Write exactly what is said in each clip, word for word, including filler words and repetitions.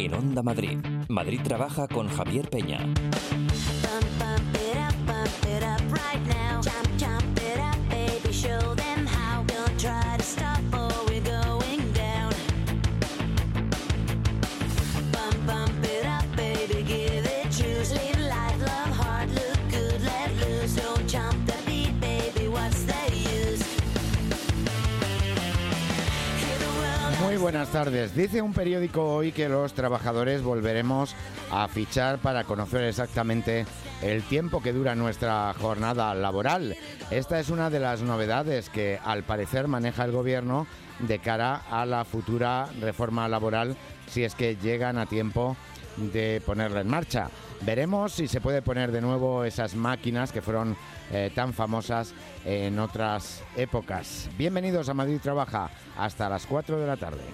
En Onda Madrid, Madrid Trabaja con Javier Peña. Muy buenas tardes. Dice un periódico hoy que los trabajadores volveremos a fichar para conocer exactamente el tiempo que dura nuestra jornada laboral. Esta es una de las novedades que al parecer maneja el gobierno de cara a la futura reforma laboral, si es que llegan a tiempo de ponerla en marcha. Veremos si se puede poner de nuevo esas máquinas que fueron eh, tan famosas en otras épocas. Bienvenidos a Madrid Trabaja, hasta las cuatro de la tarde.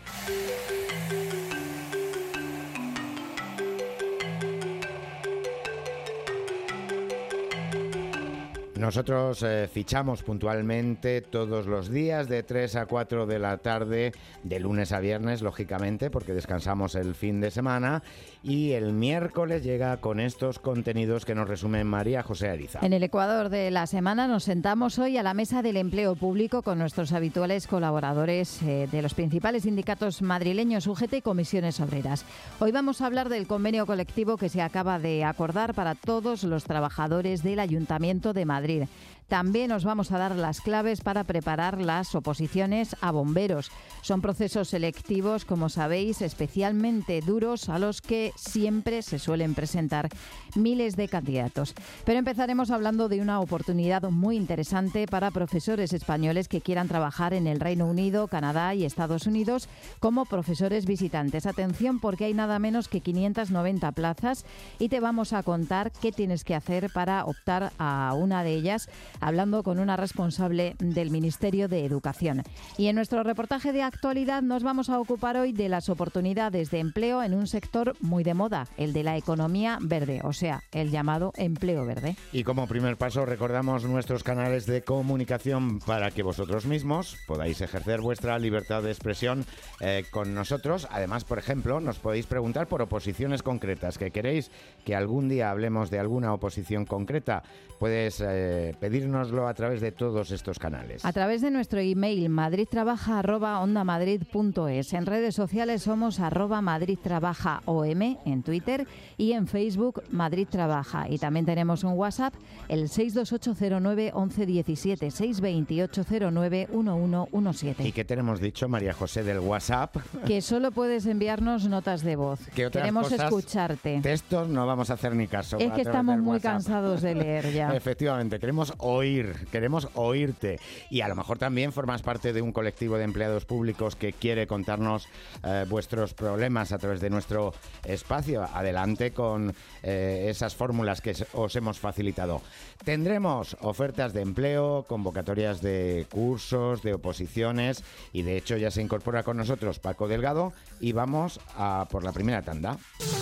Nosotros eh, fichamos puntualmente todos los días de tres a cuatro de la tarde, de lunes a viernes, lógicamente, porque descansamos el fin de semana, y el miércoles llega con estos contenidos que nos resume María José Ariza. En el Ecuador de la semana nos sentamos hoy a la mesa del empleo público con nuestros habituales colaboradores eh, de los principales sindicatos madrileños, U G T y Comisiones Obreras. Hoy vamos a hablar del convenio colectivo que se acaba de acordar para todos los trabajadores del Ayuntamiento de Madrid. También os vamos a dar las claves para preparar las oposiciones a bomberos. Son procesos selectivos, como sabéis, especialmente duros, a los que siempre se suelen presentar miles de candidatos. Pero empezaremos hablando de una oportunidad muy interesante para profesores españoles que quieran trabajar en el Reino Unido, Canadá y Estados Unidos como profesores visitantes. Atención, porque hay nada menos que quinientas noventa plazas y te vamos a contar qué tienes que hacer para optar a una de ellas, hablando con una responsable del Ministerio de Educación. Y en nuestro reportaje de actualidad nos vamos a ocupar hoy de las oportunidades de empleo en un sector muy de moda, el de la economía verde, o sea, el llamado empleo verde. Y como primer paso recordamos nuestros canales de comunicación para que vosotros mismos podáis ejercer vuestra libertad de expresión eh, con nosotros. Además, por ejemplo, nos podéis preguntar por oposiciones concretas, que queréis que algún día hablemos de alguna oposición concreta. Puedes eh, pedírnoslo a través de todos estos canales. A través de nuestro email madridtrabaja arroba ondamadrid punto es. En redes sociales somos arroba madridtrabajaom en Twitter y en Facebook Madrid Trabaja. Y también tenemos un WhatsApp, el seis dos ocho cero nueve once diecisiete, seis dos ocho cero nueve uno uno uno siete. ¿Y qué tenemos dicho, María José, del WhatsApp? Que solo puedes enviarnos notas de voz. Queremos cosas, escucharte. Textos no vamos a hacer ni caso. Es que estamos muy WhatsApp. cansados de leer ya. Efectivamente, queremos oír, queremos oírte. Y a lo mejor también formas parte de un colectivo de empleados públicos que quiere contarnos eh, vuestros problemas a través de nuestro espacio. Adelante con eh, esas fórmulas que os hemos facilitado. Tendremos ofertas de empleo, convocatorias de cursos, de oposiciones, y de hecho ya se incorpora con nosotros Paco Delgado y vamos a por la primera tanda.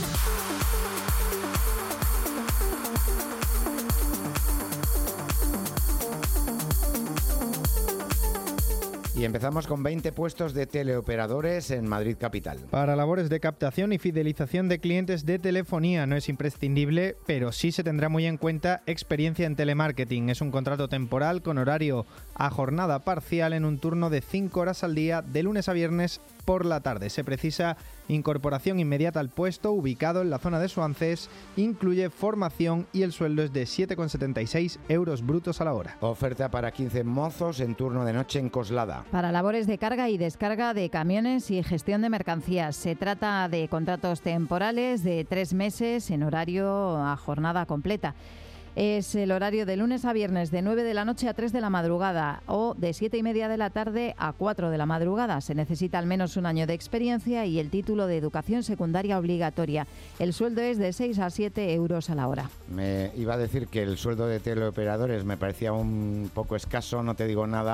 Y empezamos con veinte puestos de teleoperadores en Madrid capital. Para labores de captación y fidelización de clientes de telefonía no es imprescindible, pero sí se tendrá muy en cuenta experiencia en telemarketing. Es un contrato temporal con horario a jornada parcial en un turno de cinco horas al día, de lunes a viernes por la tarde. Se precisa incorporación inmediata al puesto, ubicado en la zona de Suances, incluye formación y el sueldo es de siete coma setenta y seis euros brutos a la hora. Oferta para quince mozos en turno de noche en Coslada. Para labores de carga y descarga de camiones y gestión de mercancías. Se trata de contratos temporales de tres meses en horario a jornada completa. Es el horario de lunes a viernes de nueve de la noche a tres de la madrugada o de siete y media de la tarde a cuatro de la madrugada. Se necesita al menos un año de experiencia y el título de educación secundaria obligatoria. El sueldo es de seis a siete euros a la hora. Me iba a decir que el sueldo de teleoperadores me parecía un poco escaso, no te digo nada,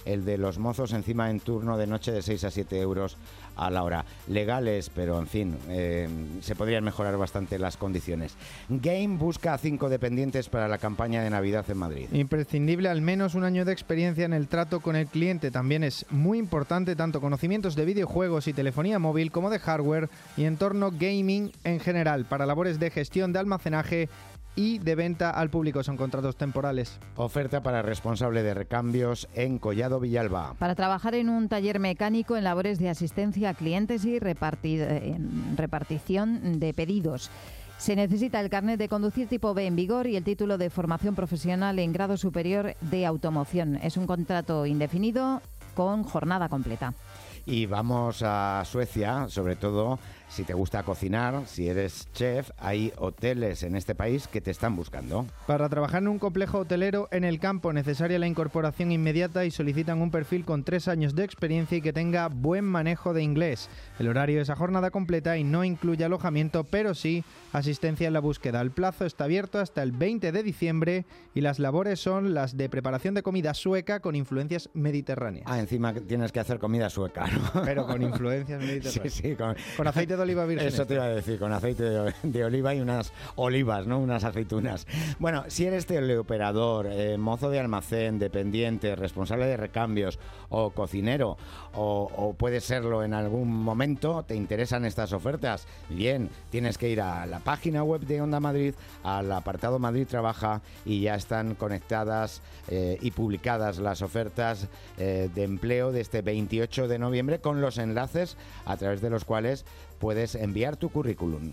el de los mozos encima en turno de noche de seis a siete euros a la hora. Legales, pero en fin, eh, se podrían mejorar bastante las condiciones. Game busca a cinco dependientes para la campaña de Navidad en Madrid. Imprescindible al menos un año de experiencia en el trato con el cliente. También es muy importante tanto conocimientos de videojuegos y telefonía móvil como de hardware y entorno gaming en general para labores de gestión de almacenaje y de venta al público. Son contratos temporales. Oferta para responsable de recambios en Collado Villalba. Para trabajar en un taller mecánico en labores de asistencia a clientes y reparti- en repartición de pedidos. Se necesita el carnet de conducir tipo B en vigor y el título de formación profesional en grado superior de automoción. Es un contrato indefinido con jornada completa. Y vamos a Suecia, sobre todo si te gusta cocinar, si eres chef, hay hoteles en este país que te están buscando. Para trabajar en un complejo hotelero en el campo, necesaria la incorporación inmediata y solicitan un perfil con tres años de experiencia y que tenga buen manejo de inglés. El horario es a jornada completa y no incluye alojamiento, pero sí asistencia en la búsqueda. El plazo está abierto hasta el veinte de diciembre y las labores son las de preparación de comida sueca con influencias mediterráneas. Ah, encima tienes que hacer comida sueca, ¿no? Pero con influencias mediterráneas. Sí, sí, con, con aceite de oliva virgen. Eso te iba a decir, con aceite de, de oliva y unas olivas, ¿no? Unas aceitunas. Bueno, si eres teleoperador, eh, mozo de almacén, dependiente, responsable de recambios o cocinero, o, o puedes serlo en algún momento, te interesan estas ofertas, bien, tienes que ir a la página web de Onda Madrid, al apartado Madrid Trabaja, y ya están conectadas eh, y publicadas las ofertas eh, de empleo de este veintiocho de noviembre con los enlaces a través de los cuales puedes enviar tu currículum.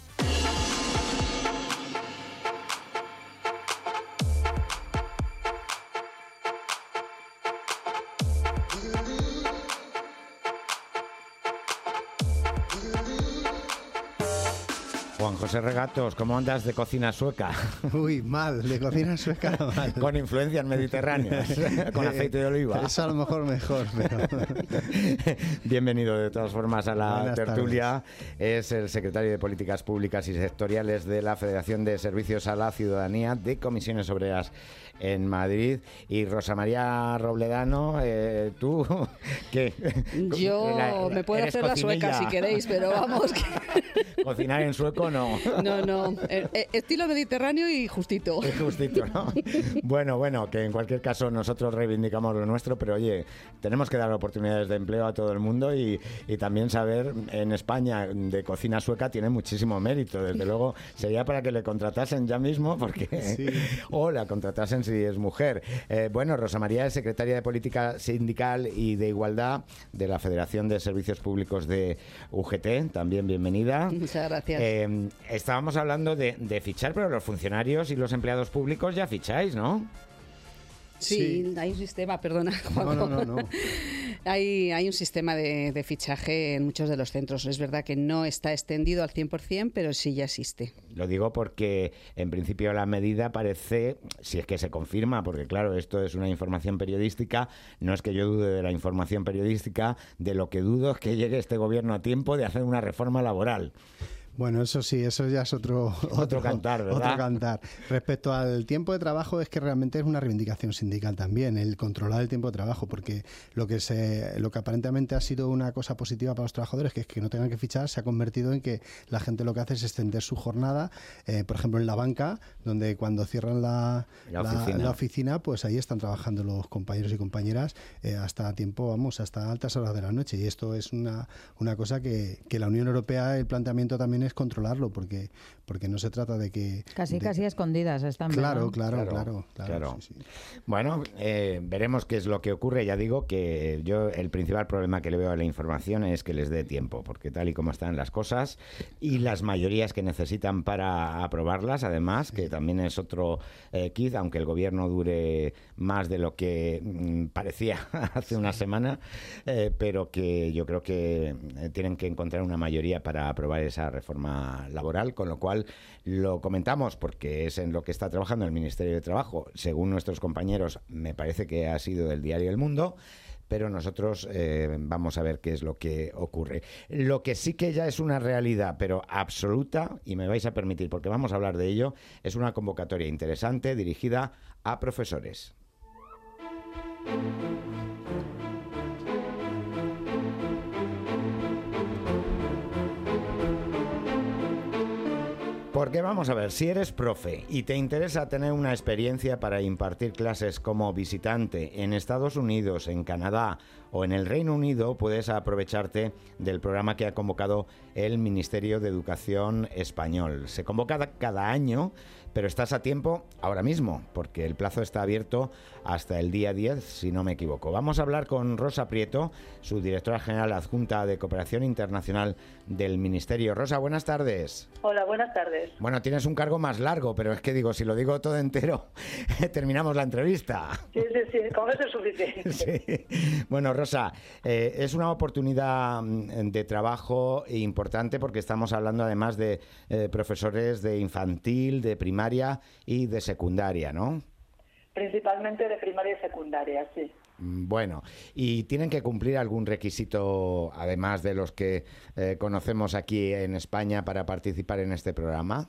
Juan José Regatos, ¿cómo andas de cocina sueca? Uy, mal, de cocina sueca mal. Con influencias mediterráneas, con aceite de oliva. Eso a lo mejor mejor, pero... Bienvenido de todas formas a la Buenas tertulia. Es el secretario de Políticas Públicas y Sectoriales de la Federación de Servicios a la Ciudadanía de Comisiones Obreras en Madrid. Y Rosa María Robledano, eh, ¿tú qué? Yo La- me puedo ¿eres hacer la sueca cocinilla? si queréis, pero vamos. Que... Cocinar en sueco no. No, no. Eh, eh, estilo mediterráneo y justito. Es justito, ¿no? Bueno, bueno, que en cualquier caso nosotros reivindicamos lo nuestro, pero oye, tenemos que dar oportunidades de empleo a todo el mundo y, y también saber, en España, de cocina sueca tiene muchísimo mérito. Desde luego, sería para que le contratasen ya mismo, porque Sí. o la contratasen si es mujer. Eh, bueno, Rosa María es secretaria de Política Sindical y de Igualdad de la Federación de Servicios Públicos de U G T. También bienvenida. Muchas gracias. Eh, estábamos hablando de, de fichar, pero los funcionarios y los empleados públicos ya ficháis, ¿no? Sí, sí. hay un sistema, perdona, Juanjo. No, no, no, no. Hay, hay un sistema de, de fichaje en muchos de los centros. Es verdad que no está extendido al cien por ciento, pero sí ya existe. Lo digo porque en principio la medida parece, si es que se confirma, porque claro, esto es una información periodística, no es que yo dude de la información periodística, de lo que dudo es que llegue este gobierno a tiempo de hacer una reforma laboral. Bueno, eso sí, eso ya es otro, Otro cantar, ¿verdad? Otro cantar. Respecto al tiempo de trabajo, es que realmente es una reivindicación sindical también, el controlar el tiempo de trabajo, porque lo que se, lo que aparentemente ha sido una cosa positiva para los trabajadores, que es que no tengan que fichar, se ha convertido en que la gente lo que hace es extender su jornada, eh, por ejemplo, en la banca, donde cuando cierran la, La la- oficina. la oficina, pues ahí están trabajando los compañeros y compañeras eh, hasta tiempo, vamos, hasta altas horas de la noche. Y esto es una, una cosa que, que la Unión Europea, el planteamiento también es controlarlo, porque, porque no se trata de que... Casi, de- casi a escondidas están. Claro, ¿no? claro, Claro, claro, claro. claro. sí, sí. Bueno, eh, veremos qué es lo que ocurre. Ya digo que yo el principal problema que le veo a la información es que les dé tiempo, porque tal y como están las cosas y las mayorías que necesitan para aprobarlas, además, que también es otro eh, kit, aunque el gobierno dure más de lo que mm, parecía hace una semana, eh, pero que yo creo que eh, tienen que encontrar una mayoría para aprobar esa reforma laboral, con lo cual lo comentamos porque es en lo que está trabajando el Ministerio de Trabajo. Según nuestros compañeros, me parece que ha sido del diario El Mundo, pero nosotros eh, vamos a ver qué es lo que ocurre. Lo que sí que ya es una realidad, pero absoluta, y me vais a permitir, porque vamos a hablar de ello, es una convocatoria interesante dirigida a profesores. Porque vamos a ver, si eres profe y te interesa tener una experiencia para impartir clases como visitante en Estados Unidos, en Canadá o en el Reino Unido, puedes aprovecharte del programa que ha convocado el Ministerio de Educación español. Se convoca cada año, pero estás a tiempo ahora mismo, porque el plazo está abierto hasta el día diez, si no me equivoco. Vamos a hablar con Rosa Prieto, su directora general adjunta de Cooperación Internacional del Ministerio. Rosa, buenas tardes. Hola, buenas tardes. Bueno, tienes un cargo más largo, pero es que digo, si lo digo todo entero, terminamos la entrevista. Sí, sí, sí, con eso es suficiente. Sí. Bueno, Rosa, eh, es una oportunidad de trabajo importante porque estamos hablando además de eh, profesores de infantil, de primaria y de secundaria, ¿no? Principalmente de primaria y secundaria, sí. Bueno, ¿y tienen que cumplir algún requisito, además de los que eh, conocemos aquí en España, para participar en este programa?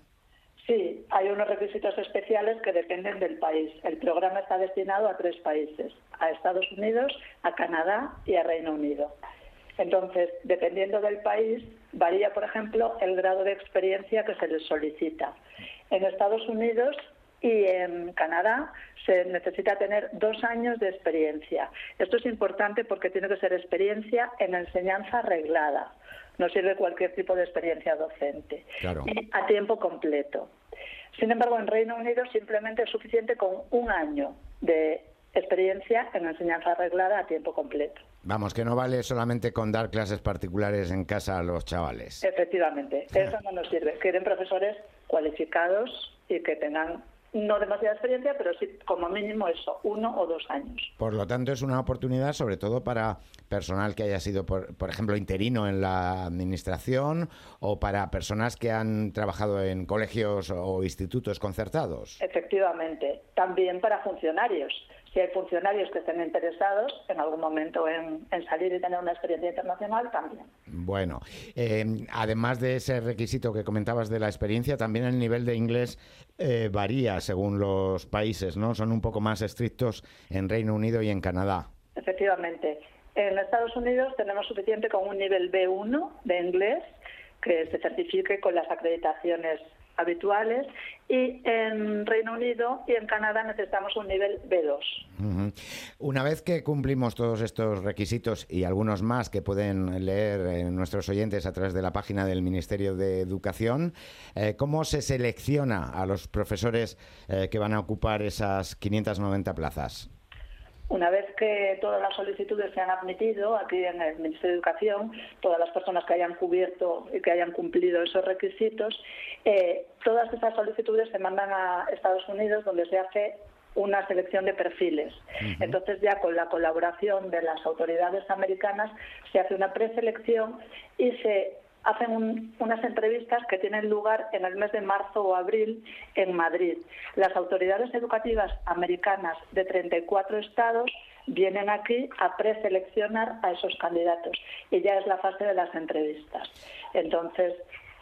Sí, hay unos requisitos especiales que dependen del país. El programa está destinado a tres países, a Estados Unidos, a Canadá y a Reino Unido. Entonces, dependiendo del país, varía, por ejemplo, el grado de experiencia que se les solicita. En Estados Unidos y en Canadá se necesita tener dos años de experiencia. Esto es importante porque tiene que ser experiencia en enseñanza reglada. No sirve cualquier tipo de experiencia docente. Claro. Y a tiempo completo. Sin embargo, en Reino Unido simplemente es suficiente con un año de experiencia en enseñanza reglada a tiempo completo. Vamos, que no vale solamente con dar clases particulares en casa a los chavales. Efectivamente, eso no nos sirve. Quieren profesores cualificados y que tengan no demasiada experiencia, pero sí como mínimo eso, uno o dos años. Por lo tanto, es una oportunidad sobre todo para personal que haya sido, por, por ejemplo, interino en la administración o para personas que han trabajado en colegios o institutos concertados. Efectivamente, también para funcionarios. Si hay funcionarios que estén interesados en algún momento en, en salir y tener una experiencia internacional, también. Bueno, eh, además de ese requisito que comentabas de la experiencia, también el nivel de inglés eh, varía según los países, ¿no? Son un poco más estrictos en Reino Unido y en Canadá. Efectivamente. En Estados Unidos tenemos suficiente con un nivel B uno de inglés que se certifique con las acreditaciones habituales, y en Reino Unido y en Canadá necesitamos un nivel B dos. Uh-huh. Una vez que cumplimos todos estos requisitos y algunos más que pueden leer eh, nuestros oyentes a través de la página del Ministerio de Educación, eh, ¿cómo se selecciona a los profesores eh, que van a ocupar esas quinientas noventa plazas? Una vez que todas las solicitudes se han admitido aquí en el Ministerio de Educación, todas las personas que hayan cubierto y que hayan cumplido esos requisitos, eh, todas esas solicitudes se mandan a Estados Unidos, donde se hace una selección de perfiles. Uh-huh. Entonces, ya con la colaboración de las autoridades americanas, se hace una preselección y se hacen un, unas entrevistas que tienen lugar en el mes de marzo o abril en Madrid. Las autoridades educativas americanas de treinta y cuatro estados vienen aquí a preseleccionar a esos candidatos y ya es la fase de las entrevistas. Entonces,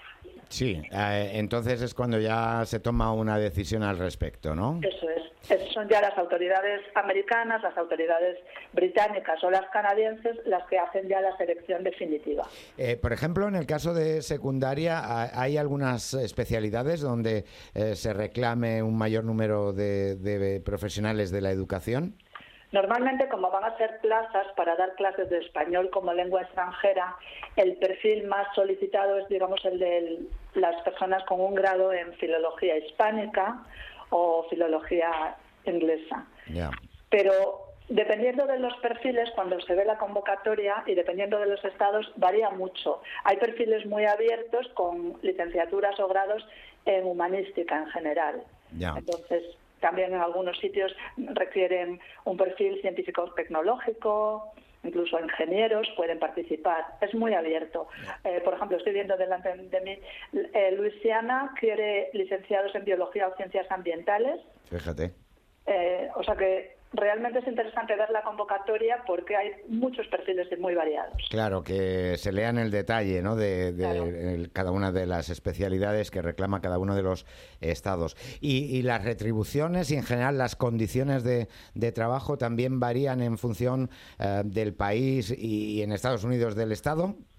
sí, eh, entonces es cuando ya se toma una decisión al respecto, ¿no? Eso es. Esas son ya las autoridades americanas, las autoridades británicas o las canadienses las que hacen ya la selección definitiva. Eh, por ejemplo, en el caso de secundaria, ¿hay algunas especialidades donde eh, se reclame un mayor número de, de profesionales de la educación? Normalmente, como van a ser plazas para dar clases de español como lengua extranjera, el perfil más solicitado es, digamos, el de las personas con un grado en filología hispánica o filología inglesa. Yeah. Pero dependiendo de los perfiles, cuando se ve la convocatoria y dependiendo de los estados, varía mucho. Hay perfiles muy abiertos con licenciaturas o grados en humanística en general. Yeah. Entonces, también en algunos sitios requieren un perfil científico-tecnológico, incluso ingenieros pueden participar. Es muy abierto. Eh, por ejemplo, estoy viendo delante de mí, eh, Luisiana quiere licenciados en biología o ciencias ambientales. Fíjate. Eh, o sea que realmente es interesante ver la convocatoria porque hay muchos perfiles muy variados. Claro, que se lean el detalle, ¿no? de, de claro. el, cada una de las especialidades que reclama cada uno de los estados. Y, y las retribuciones y en general las condiciones de, de trabajo también varían en función eh, del país y, y en Estados Unidos del estado. Sí,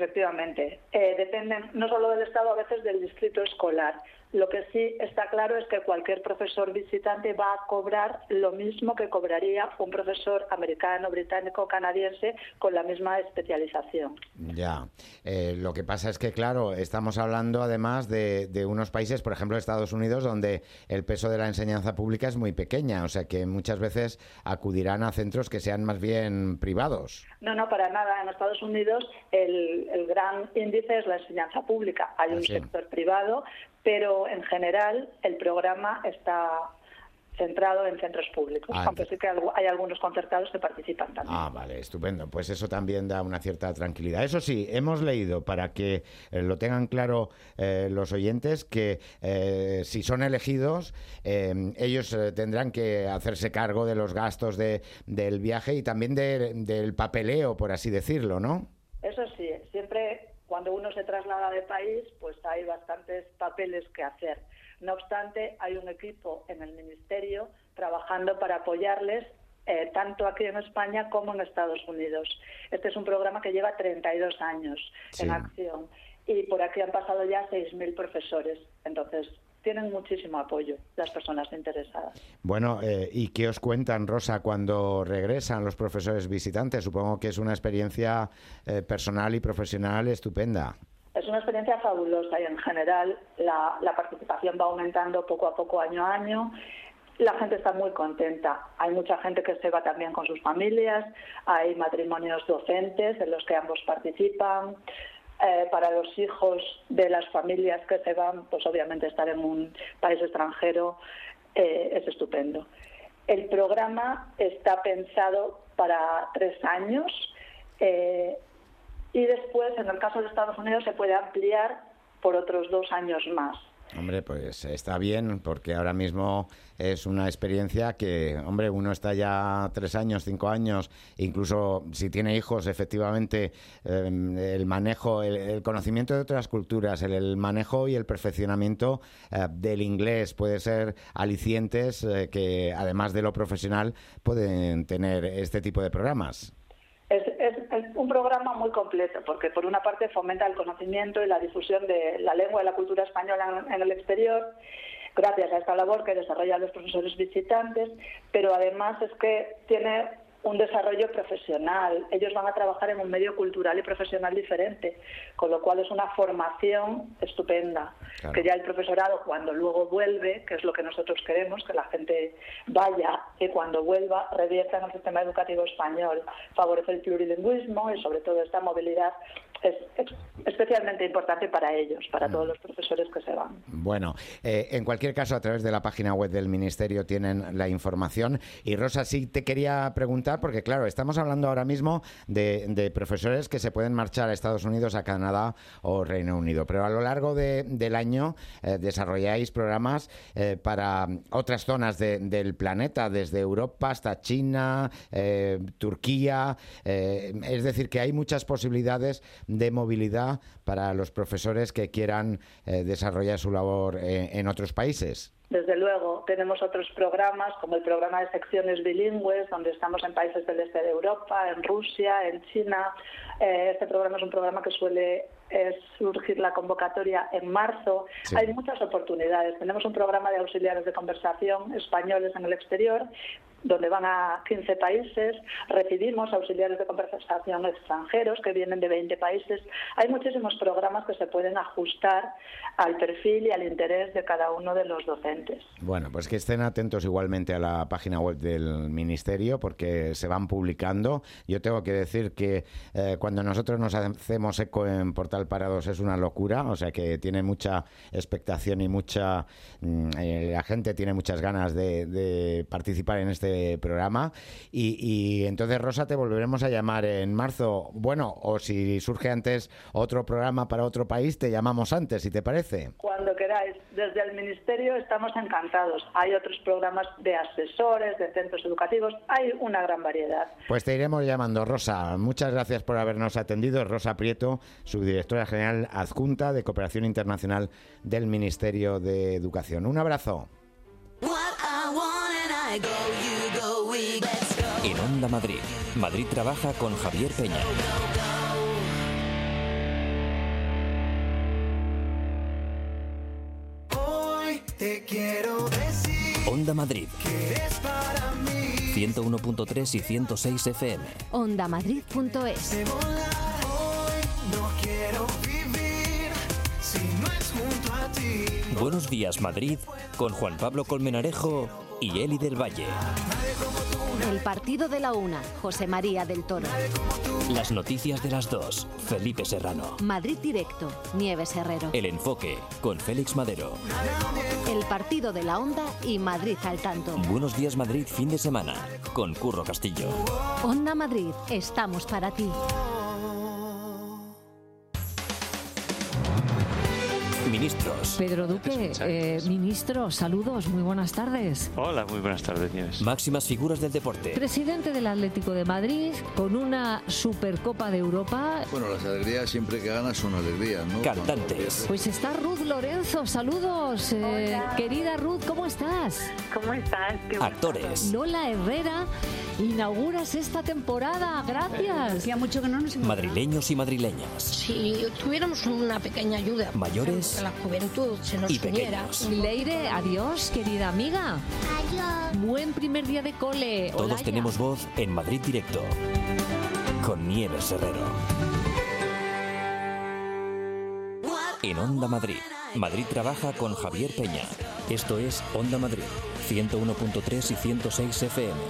efectivamente. Eh, dependen no solo del Estado, a veces del distrito escolar. Lo que sí está claro es que cualquier profesor visitante va a cobrar lo mismo que cobraría un profesor americano, británico, canadiense con la misma especialización. Ya, eh, lo que pasa es que, claro, estamos hablando además de, de unos países, por ejemplo, Estados Unidos, donde el peso de la enseñanza pública es muy pequeña, o sea que muchas veces acudirán a centros que sean más bien privados. No, no, para nada. En Estados Unidos el, el gran índice es la enseñanza pública. Hay Ah, un sí. sector privado, pero en general el programa está centrado en centros públicos, Ah, aunque sí que hay algunos concertados que participan también. Ah, vale, estupendo. Pues eso también da una cierta tranquilidad. Eso sí, hemos leído, para que eh, lo tengan claro eh, los oyentes, que eh, si son elegidos, eh, ellos eh, tendrán que hacerse cargo de los gastos de, del viaje y también de, del papeleo, por así decirlo, ¿no? Eso sí, siempre cuando uno se traslada de país, pues hay bastantes papeles que hacer. No obstante, hay un equipo en el Ministerio trabajando para apoyarles eh, tanto aquí en España como en Estados Unidos. Este es un programa que lleva treinta y dos años Sí. en acción y por aquí han pasado ya seis mil profesores. Entonces, tienen muchísimo apoyo las personas interesadas. Bueno, eh, ¿y qué os cuentan, Rosa, cuando regresan los profesores visitantes? Supongo que es una experiencia eh, personal y profesional estupenda. Es una experiencia fabulosa y en general la, la participación va aumentando poco a poco, año a año. La gente está muy contenta. Hay mucha gente que se va también con sus familias, hay matrimonios docentes en los que ambos participan. Eh, para los hijos de las familias que se van, pues obviamente estar en un país extranjero eh, es estupendo. El programa está pensado para tres años eh, y después, en el caso de Estados Unidos, se puede ampliar por otros dos años más. Hombre, pues está bien, porque ahora mismo es una experiencia que, hombre, uno está ya tres años, cinco años, incluso si tiene hijos, efectivamente, eh, el manejo, el, el conocimiento de otras culturas, el, el manejo y el perfeccionamiento eh, del inglés puede ser alicientes eh, que, además de lo profesional, pueden tener este tipo de programas. Es, es, es un programa muy completo porque por una parte fomenta el conocimiento y la difusión de la lengua y la cultura española en, en el exterior gracias a esta labor que desarrollan los profesores visitantes, pero además es que tiene un desarrollo profesional. Ellos van a trabajar en un medio cultural y profesional diferente, con lo cual es una formación estupenda. Claro. Que ya el profesorado, cuando luego vuelve, que es lo que nosotros queremos, que la gente vaya y cuando vuelva revierta en el sistema educativo español, favorece el plurilingüismo y sobre todo esta movilidad es, es especialmente importante para ellos, para todos los profesores que se van. Bueno, eh, en cualquier caso, a través de la página web del Ministerio tienen la información. Y Rosa, sí te quería preguntar, porque claro, estamos hablando ahora mismo de, de profesores que se pueden marchar a Estados Unidos, a Canadá o Reino Unido, pero a lo largo de, del año eh, desarrolláis programas eh, para otras zonas de, del planeta, desde Europa hasta China, eh, Turquía, eh, es decir, que hay muchas posibilidades de movilidad para los profesores que quieran eh, desarrollar su labor eh, en otros países. Desde luego, tenemos otros programas, como el programa de secciones bilingües, donde estamos en países del este de Europa, en Rusia, en China. Eh, este programa es un programa que suele eh, surgir la convocatoria en marzo. Sí. Hay muchas oportunidades. Tenemos un programa de auxiliares de conversación españoles en el exterior, donde van a quince países. Recibimos auxiliares de conversación extranjeros que vienen de veinte países. Hay muchísimos programas que se pueden ajustar al perfil y al interés de cada uno de los docentes. Bueno, pues que estén atentos igualmente a la página web del Ministerio porque se van publicando. Yo tengo que decir que eh, cuando nosotros nos hacemos eco en Portal Parados es una locura, o sea que tiene mucha expectación y mucha eh, la gente tiene muchas ganas de, de participar en este programa y, y entonces, Rosa, te volveremos a llamar en marzo. Bueno, o si surge antes otro programa para otro país, te llamamos antes, si te parece. Cuando queráis. Desde el Ministerio estamos encantados. Hay otros programas de asesores, de centros educativos, hay una gran variedad. Pues te iremos llamando, Rosa. Muchas gracias por habernos atendido. Rosa Prieto, subdirectora general adjunta de Cooperación Internacional del Ministerio de Educación. Un abrazo. En Onda Madrid, Madrid trabaja con Javier Peña. Te quiero decir Onda Madrid. que eres para mí. ciento uno punto tres y ciento seis F M. Ondamadrid punto es. De volar hoy no quiero vivir si no es junto a ti. Buenos días, Madrid, con Juan Pablo Colmenarejo y Eli del Valle. El partido de la una, José María del Toro. Las noticias de las dos, Felipe Serrano. Madrid Directo, Nieves Herrero. El enfoque, con Félix Madero. El partido de la Onda y Madrid al tanto. Buenos días, Madrid, fin de semana, con Curro Castillo. Onda Madrid, estamos para ti. Ministros. Pedro Duque, eh, ministro, saludos, muy buenas tardes. Hola, muy buenas tardes, Nieves. Máximas figuras del deporte. Presidente del Atlético de Madrid, con una Supercopa de Europa. Bueno, las alegrías siempre que ganas son alegrías, ¿no? Cantantes. Pues está Ruth Lorenzo, saludos. Eh, querida Ruth, ¿cómo estás? ¿Cómo estás? Actores. Lola Herrera, inauguras esta temporada, gracias. Hacía mucho que no nos Madrileños y madrileñas. Si tuviéramos una pequeña ayuda. Mayores. Que la juventud se nos y uniera. pequeños. Leire, adiós, querida amiga. Adiós. Buen primer día de cole. Todos Olaya. tenemos voz en Madrid Directo, con Nieves Herrero. En Onda Madrid. Madrid trabaja con Javier Peña. Esto es Onda Madrid, ciento uno punto tres y ciento seis F M.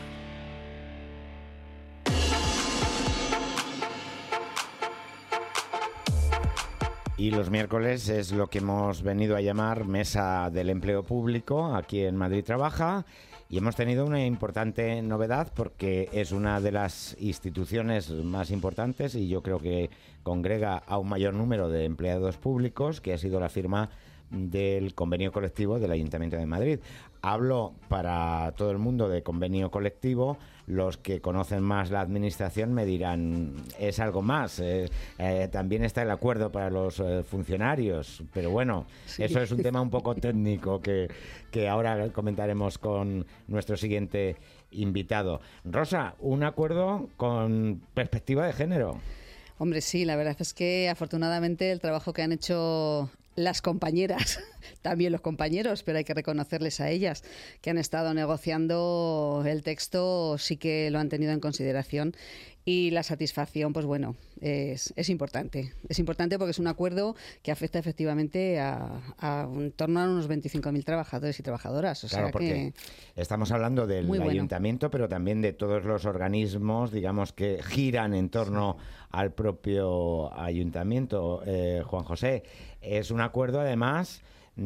Y los miércoles es lo que hemos venido a llamar Mesa del Empleo Público, aquí en Madrid Trabaja, y hemos tenido una importante novedad porque es una de las instituciones más importantes y yo creo que congrega a un mayor número de empleados públicos, que ha sido la firma del convenio colectivo del Ayuntamiento de Madrid. Hablo para todo el mundo de convenio colectivo. Los que conocen más la administración me dirán, es algo más. Eh, eh, también está el acuerdo para los eh, funcionarios, pero bueno, sí. Eso es un tema un poco técnico que, que ahora comentaremos con nuestro siguiente invitado. Rosa, un acuerdo con perspectiva de género. Hombre, sí, la verdad es que afortunadamente el trabajo que han hecho las compañeras, también los compañeros, pero hay que reconocerles a ellas, que han estado negociando el texto, sí que lo han tenido en consideración y la satisfacción, pues bueno, es, es importante. Es importante porque es un acuerdo que afecta efectivamente a, a en torno a unos veinticinco mil trabajadores y trabajadoras. O claro, sea porque que estamos hablando del bueno. ayuntamiento, pero también de todos los organismos, digamos, que giran en torno sí. al propio ayuntamiento. Eh, Juan José, es un acuerdo además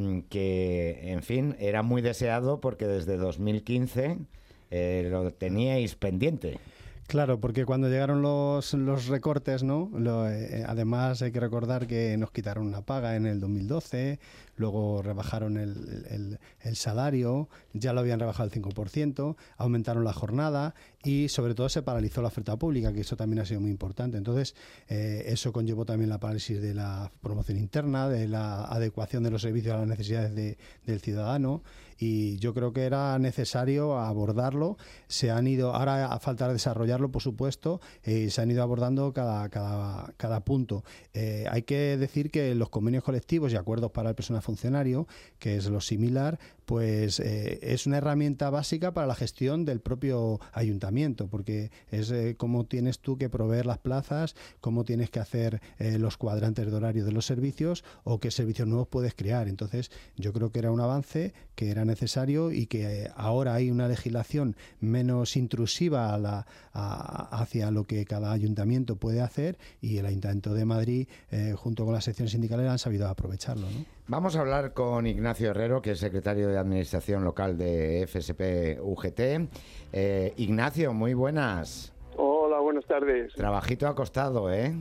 que, en fin, era muy deseado porque desde dos mil quince eh, lo teníais pendiente. Claro, porque cuando llegaron los, los recortes, ¿no? Lo, eh, además hay que recordar que nos quitaron una paga en el dos mil doce, luego rebajaron el, el, el salario, ya lo habían rebajado el cinco por ciento, aumentaron la jornada y sobre todo se paralizó la oferta pública, que eso también ha sido muy importante. Entonces, eh, eso conllevó también la parálisis de la promoción interna, de la adecuación de los servicios a las necesidades de, del ciudadano, y yo creo que era necesario abordarlo. Se han ido, ahora a falta de desarrollarlo, por supuesto, eh, se han ido abordando cada, cada, cada punto. Eh, hay que decir que los convenios colectivos y acuerdos para el personal funcionario, que es lo similar, pues eh, es una herramienta básica para la gestión del propio ayuntamiento, porque es eh, cómo tienes tú que proveer las plazas, cómo tienes que hacer eh, los cuadrantes de horario de los servicios o qué servicios nuevos puedes crear. Entonces, yo creo que era un avance, que era necesario y que eh, ahora hay una legislación menos intrusiva a la, a, hacia lo que cada ayuntamiento puede hacer, y el Ayuntamiento de Madrid, eh, junto con las secciones sindicales, han sabido aprovecharlo, ¿no? Vamos a hablar con Ignacio Herrero, que es secretario de Administración Local de F S P U G T. Eh, Ignacio, muy buenas. Hola, buenas tardes. Trabajito acostado, ¿eh?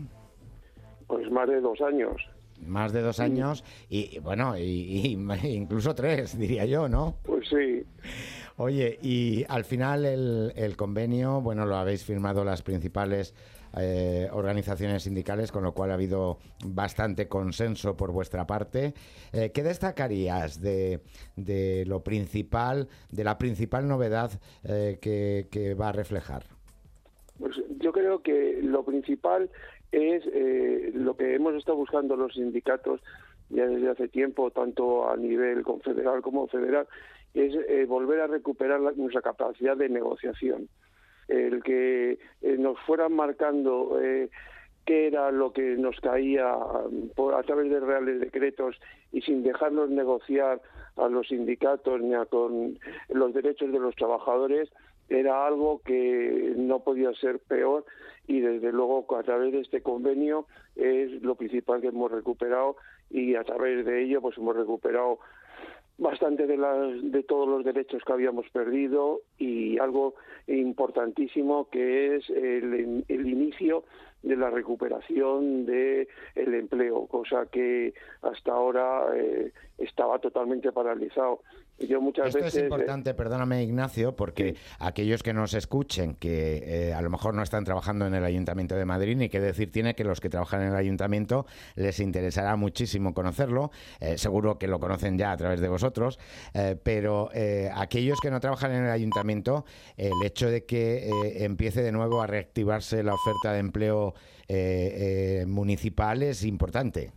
Pues más de dos años. Más de dos sí. años y, bueno, y, y incluso tres, diría yo, ¿no? Pues sí. Oye, y al final el, el convenio, bueno, lo habéis firmado las principales Eh, organizaciones sindicales, con lo cual ha habido bastante consenso por vuestra parte. Eh, ¿Qué destacarías de, de lo principal, de la principal novedad eh, que, que va a reflejar? Pues yo creo que lo principal es eh, lo que hemos estado buscando los sindicatos, ya desde hace tiempo, tanto a nivel confederal como federal, es eh, volver a recuperar la, nuestra capacidad de negociación. El que eh, nos fueran marcando eh, qué era lo que nos caía por, a través de reales decretos y sin dejarnos negociar a los sindicatos ni a con los derechos de los trabajadores, era algo que no podía ser peor, y desde luego a través de este convenio es lo principal que hemos recuperado, y a través de ello pues hemos recuperado bastante de, las, de todos los derechos que habíamos perdido, y algo importantísimo que es el, el inicio de la recuperación del empleo, cosa que hasta ahora eh, estaba totalmente paralizado. Yo muchas Esto veces, es importante, perdóname Ignacio, porque sí. aquellos que nos escuchen, que eh, a lo mejor no están trabajando en el Ayuntamiento de Madrid, ni qué decir tiene que los que trabajan en el Ayuntamiento les interesará muchísimo conocerlo, eh, seguro que lo conocen ya a través de vosotros, eh, pero eh, aquellos que no trabajan en el Ayuntamiento, el hecho de que eh, empiece de nuevo a reactivarse la oferta de empleo eh, eh, municipal es importante.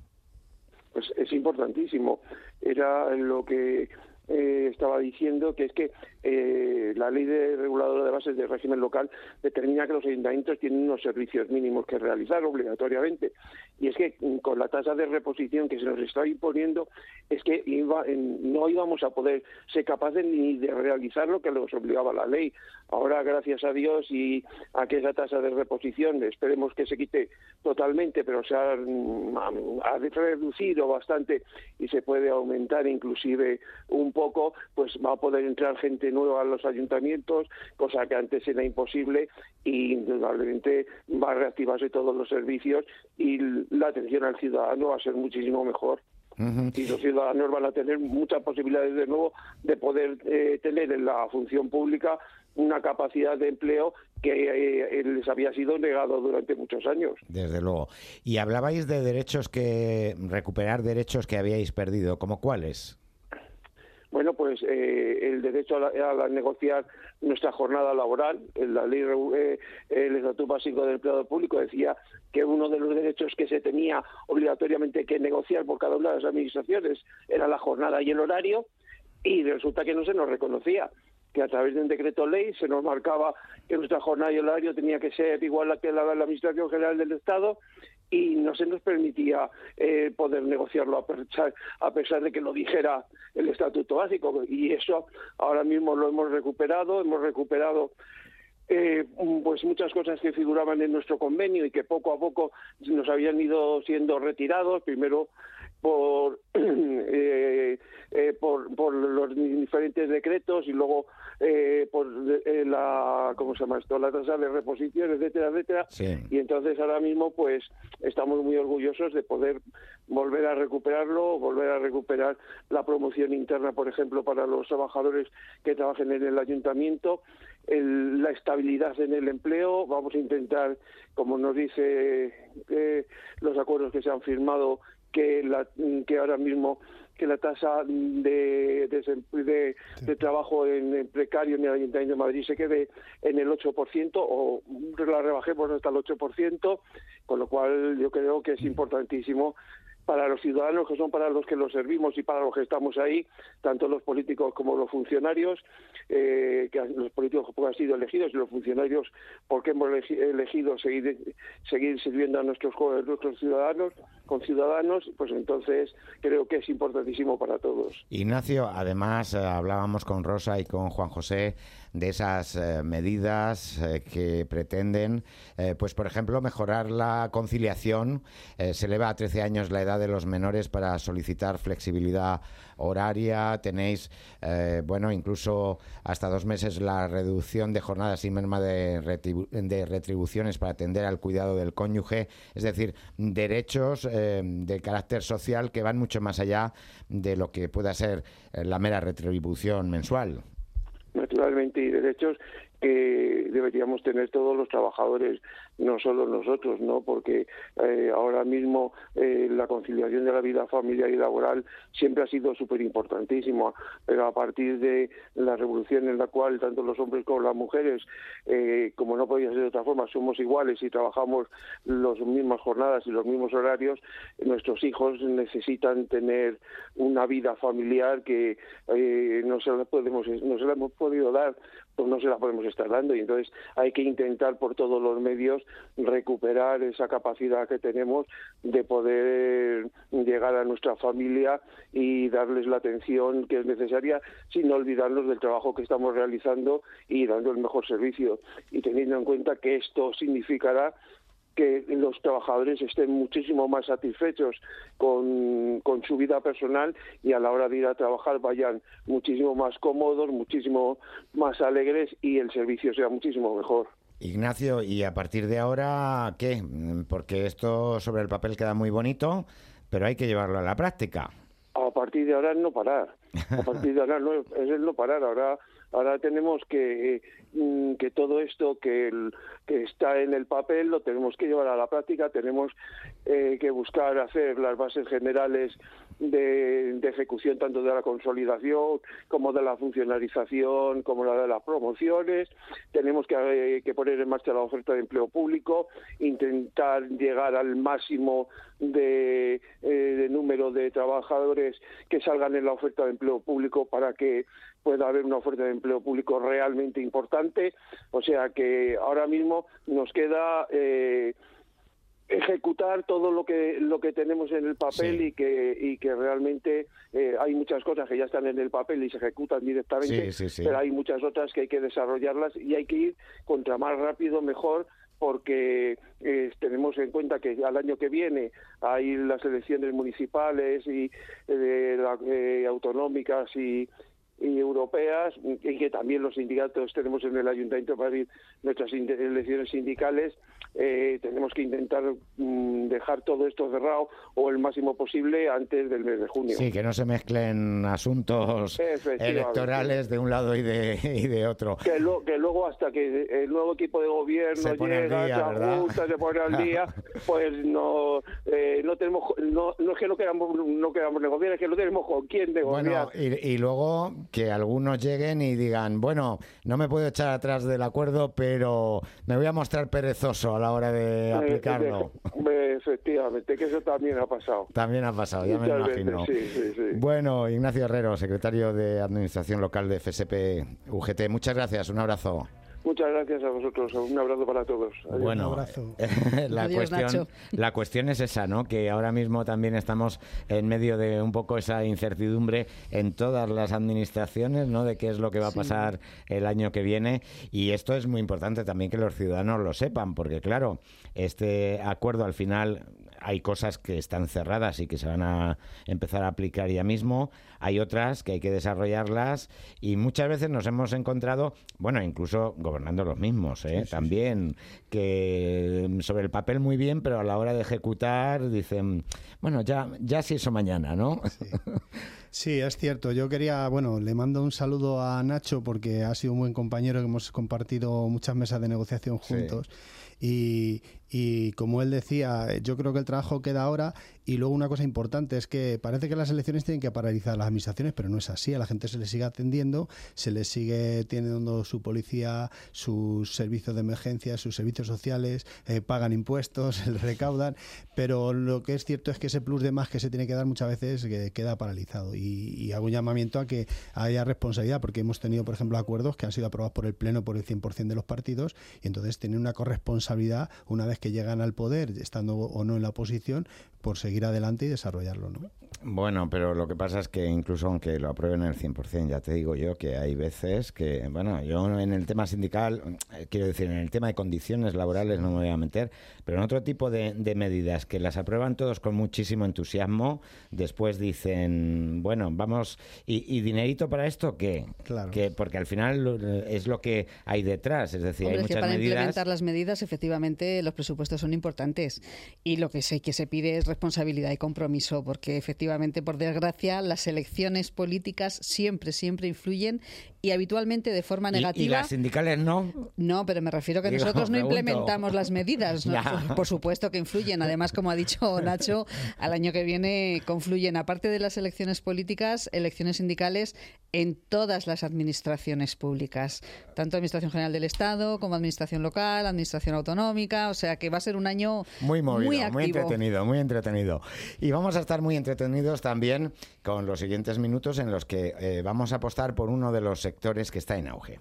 Pues es importantísimo. Era lo que Eh, estaba diciendo, que es que eh, la ley de reguladora de bases del régimen local determina que los ayuntamientos tienen unos servicios mínimos que realizar obligatoriamente, y es que con la tasa de reposición que se nos está imponiendo es que iba en, no íbamos a poder ser capaces ni de realizar lo que nos obligaba la ley. Ahora, gracias a Dios, y a que esa tasa de reposición esperemos que se quite totalmente, pero se ha, ha reducido bastante y se puede aumentar inclusive un poco, pues va a poder entrar gente nueva a los ayuntamientos, cosa que antes era imposible, y indudablemente va a reactivarse todos los servicios y la atención al ciudadano va a ser muchísimo mejor. Uh-huh. Y los ciudadanos van a tener muchas posibilidades de nuevo de poder eh, tener en la función pública una capacidad de empleo que eh, les había sido negado durante muchos años. Desde luego. Y hablabais de derechos que recuperar derechos que habíais perdido, ¿cómo cuáles? Bueno, pues eh, el derecho a, la, a negociar nuestra jornada laboral. La ley, eh, el Estatuto Básico del Empleado Público decía que uno de los derechos que se tenía obligatoriamente que negociar por cada una de las administraciones era la jornada y el horario, y resulta que no se nos reconocía, que a través de un decreto ley se nos marcaba que nuestra jornada y el horario tenía que ser igual a que la de la Administración General del Estado, y no se nos permitía eh, poder negociarlo a pesar, a pesar de que lo dijera el Estatuto Básico. Y eso ahora mismo lo hemos recuperado, hemos recuperado eh, pues muchas cosas que figuraban en nuestro convenio y que poco a poco nos habían ido siendo retirados, primero por eh, eh, por, por los diferentes decretos y luego eh, por eh, la ¿cómo se llama esto? La tasa de reposición, etcétera, etcétera. Sí. Y entonces ahora mismo pues estamos muy orgullosos de poder volver a recuperarlo, volver a recuperar la promoción interna, por ejemplo, para los trabajadores que trabajen en el ayuntamiento, el, la estabilidad en el empleo. Vamos a intentar, como nos dice eh, los acuerdos que se han firmado, que la que ahora mismo que la tasa de de, de, de trabajo en, en precario en el Ayuntamiento de Madrid se quede en el ocho por ciento o la rebajemos hasta el ocho por ciento, con lo cual yo creo que es importantísimo para los ciudadanos, que son para los que los servimos y para los que estamos ahí, tanto los políticos como los funcionarios, eh, que los políticos porque han sido elegidos y los funcionarios porque hemos elegido seguir seguir sirviendo a nuestros nuestros ciudadanos, con ciudadanos, pues entonces creo que es importantísimo para todos. Ignacio, además eh, hablábamos con Rosa y con Juan José de esas eh, medidas eh, que pretenden, eh, pues por ejemplo, mejorar la conciliación. Eh, se eleva a trece años la edad de los menores para solicitar flexibilidad horaria. Tenéis, eh, bueno, incluso hasta dos meses la reducción de jornadas y merma de, retribu- de retribuciones para atender al cuidado del cónyuge. Es decir, derechos eh, de carácter social que van mucho más allá de lo que pueda ser eh, la mera retribución mensual. Naturalmente, y derechos que deberíamos tener todos los trabajadores, no solo nosotros, ¿no? Porque eh, ahora mismo eh, la conciliación de la vida familiar y laboral siempre ha sido súper importantísima, pero a partir de la revolución en la cual tanto los hombres como las mujeres, eh, como no podía ser de otra forma, somos iguales y trabajamos las mismas jornadas y los mismos horarios, nuestros hijos necesitan tener una vida familiar que eh, no se la podemos, no se la hemos podido dar, pues no se la podemos estar dando, y entonces hay que intentar por todos los medios recuperar esa capacidad que tenemos de poder llegar a nuestra familia y darles la atención que es necesaria, sin olvidarnos del trabajo que estamos realizando y dando el mejor servicio, y teniendo en cuenta que esto significará que los trabajadores estén muchísimo más satisfechos con, con su vida personal, y a la hora de ir a trabajar vayan muchísimo más cómodos, muchísimo más alegres, y el servicio sea muchísimo mejor. Ignacio, ¿y a partir de ahora qué? Porque esto sobre el papel queda muy bonito, pero hay que llevarlo a la práctica. A partir de ahora no parar. A partir de ahora no, es el no parar. Ahora ahora tenemos que eh, que todo esto que, el, que está en el papel lo tenemos que llevar a la práctica. Tenemos eh, que buscar hacer las bases generales de, de ejecución, tanto de la consolidación como de la funcionalización, como la de las promociones. Tenemos que, eh, que poner en marcha la oferta de empleo público, intentar llegar al máximo de, eh, de número de trabajadores que salgan en la oferta de empleo público para que pueda haber una oferta de empleo público realmente importante. O sea que ahora mismo nos queda eh, ejecutar todo lo que lo que tenemos en el papel, sí. y que y que realmente eh, hay muchas cosas que ya están en el papel y se ejecutan directamente, sí, sí, sí. pero hay muchas otras que hay que desarrollarlas, y hay que ir contra más rápido mejor, porque eh, tenemos en cuenta que al año que viene hay las elecciones municipales y eh, la, eh, autonómicas y y europeas, y que también los sindicatos tenemos en el Ayuntamiento de Madrid nuestras elecciones sindicales. Eh, tenemos que intentar mm, dejar todo esto cerrado o el máximo posible antes del mes de junio. Sí, que no se mezclen asuntos electorales de un lado y de y de otro. Que, lo, que luego hasta que el nuevo equipo de gobierno se pone llega, al día, se ¿verdad? ajusta, se pone al día, pues no eh, no tenemos no, no es que no queramos no queramos negociar, es que no tenemos con quién negociar. Bueno, y, y luego que algunos lleguen y digan, bueno, no me puedo echar atrás del acuerdo, pero me voy a mostrar perezoso a la hora de aplicarlo. Eh, efectivamente, que eso también ha pasado. También ha pasado, ya Muchas me imagino. Veces, sí, sí, sí. Bueno, Ignacio Herrero, secretario de Administración Local de F S P U G T, muchas gracias, un abrazo. Muchas gracias a vosotros, un abrazo para todos. Adiós. Bueno, un abrazo. la, Adiós, cuestión, Nacho. la cuestión es esa, ¿no? Que ahora mismo también estamos en medio de un poco esa incertidumbre en todas las administraciones, ¿no? De qué es lo que va a pasar sí. el año que viene, y esto es muy importante también que los ciudadanos lo sepan, porque claro, este acuerdo al final hay cosas que están cerradas y que se van a empezar a aplicar ya mismo, hay otras que hay que desarrollarlas, y muchas veces nos hemos encontrado, bueno, incluso gobernando los mismos, ¿eh? Sí, sí, también, sí. que sobre el papel muy bien, pero a la hora de ejecutar dicen, bueno, ya, ya si eso mañana, ¿no? Sí. Sí, es cierto. Yo quería, bueno, le mando un saludo a Nacho porque ha sido un buen compañero, que hemos compartido muchas mesas de negociación juntos. Sí. Y, y como él decía, yo creo que el trabajo queda ahora. Y luego una cosa importante es que parece que las elecciones tienen que paralizar las administraciones, pero no es así. A la gente se le sigue atendiendo, se le sigue teniendo su policía, sus servicios de emergencia, sus servicios sociales, eh, pagan impuestos, se les recaudan, pero lo que es cierto es que ese plus de más que se tiene que dar muchas veces que queda paralizado. Y, y hago un llamamiento a que haya responsabilidad, porque hemos tenido, por ejemplo, acuerdos que han sido aprobados por el Pleno por el cien por ciento de los partidos, y entonces tienen una corresponsabilidad una vez que llegan al poder, estando o no en la oposición, por seguir adelante y desarrollarlo, ¿no? Bueno, pero lo que pasa es que incluso aunque lo aprueben el cien por ciento, ya te digo yo que hay veces que, bueno, yo en el tema sindical, quiero decir, en el tema de condiciones laborales no me voy a meter, pero en otro tipo de, de medidas que las aprueban todos con muchísimo entusiasmo, después dicen, bueno, vamos, ¿y, y dinerito para esto qué? Claro. Que, porque al final es lo que hay detrás, es decir, Hombre, hay es que muchas para medidas... implementar las medidas, efectivamente, los presupuestos son importantes, y lo que sé que se pide es responsabilidad y compromiso, porque efectivamente, por desgracia, las elecciones políticas siempre, siempre influyen y habitualmente de forma negativa. ¿Y, y las sindicales no? No, pero me refiero que Digo, nosotros no pregunto. implementamos las medidas. ¿no? Por, por supuesto que influyen. Además, como ha dicho Nacho, al año que viene confluyen, aparte de las elecciones políticas, elecciones sindicales en todas las administraciones públicas, tanto Administración General del Estado como Administración Local, Administración Autonómica, o sea que va a ser un año muy movido, muy muy, activo. muy entretenido, muy entretenido. Y vamos a estar muy entretenidos también con los siguientes minutos en los que eh, vamos a apostar por uno de los sectores que está en auge.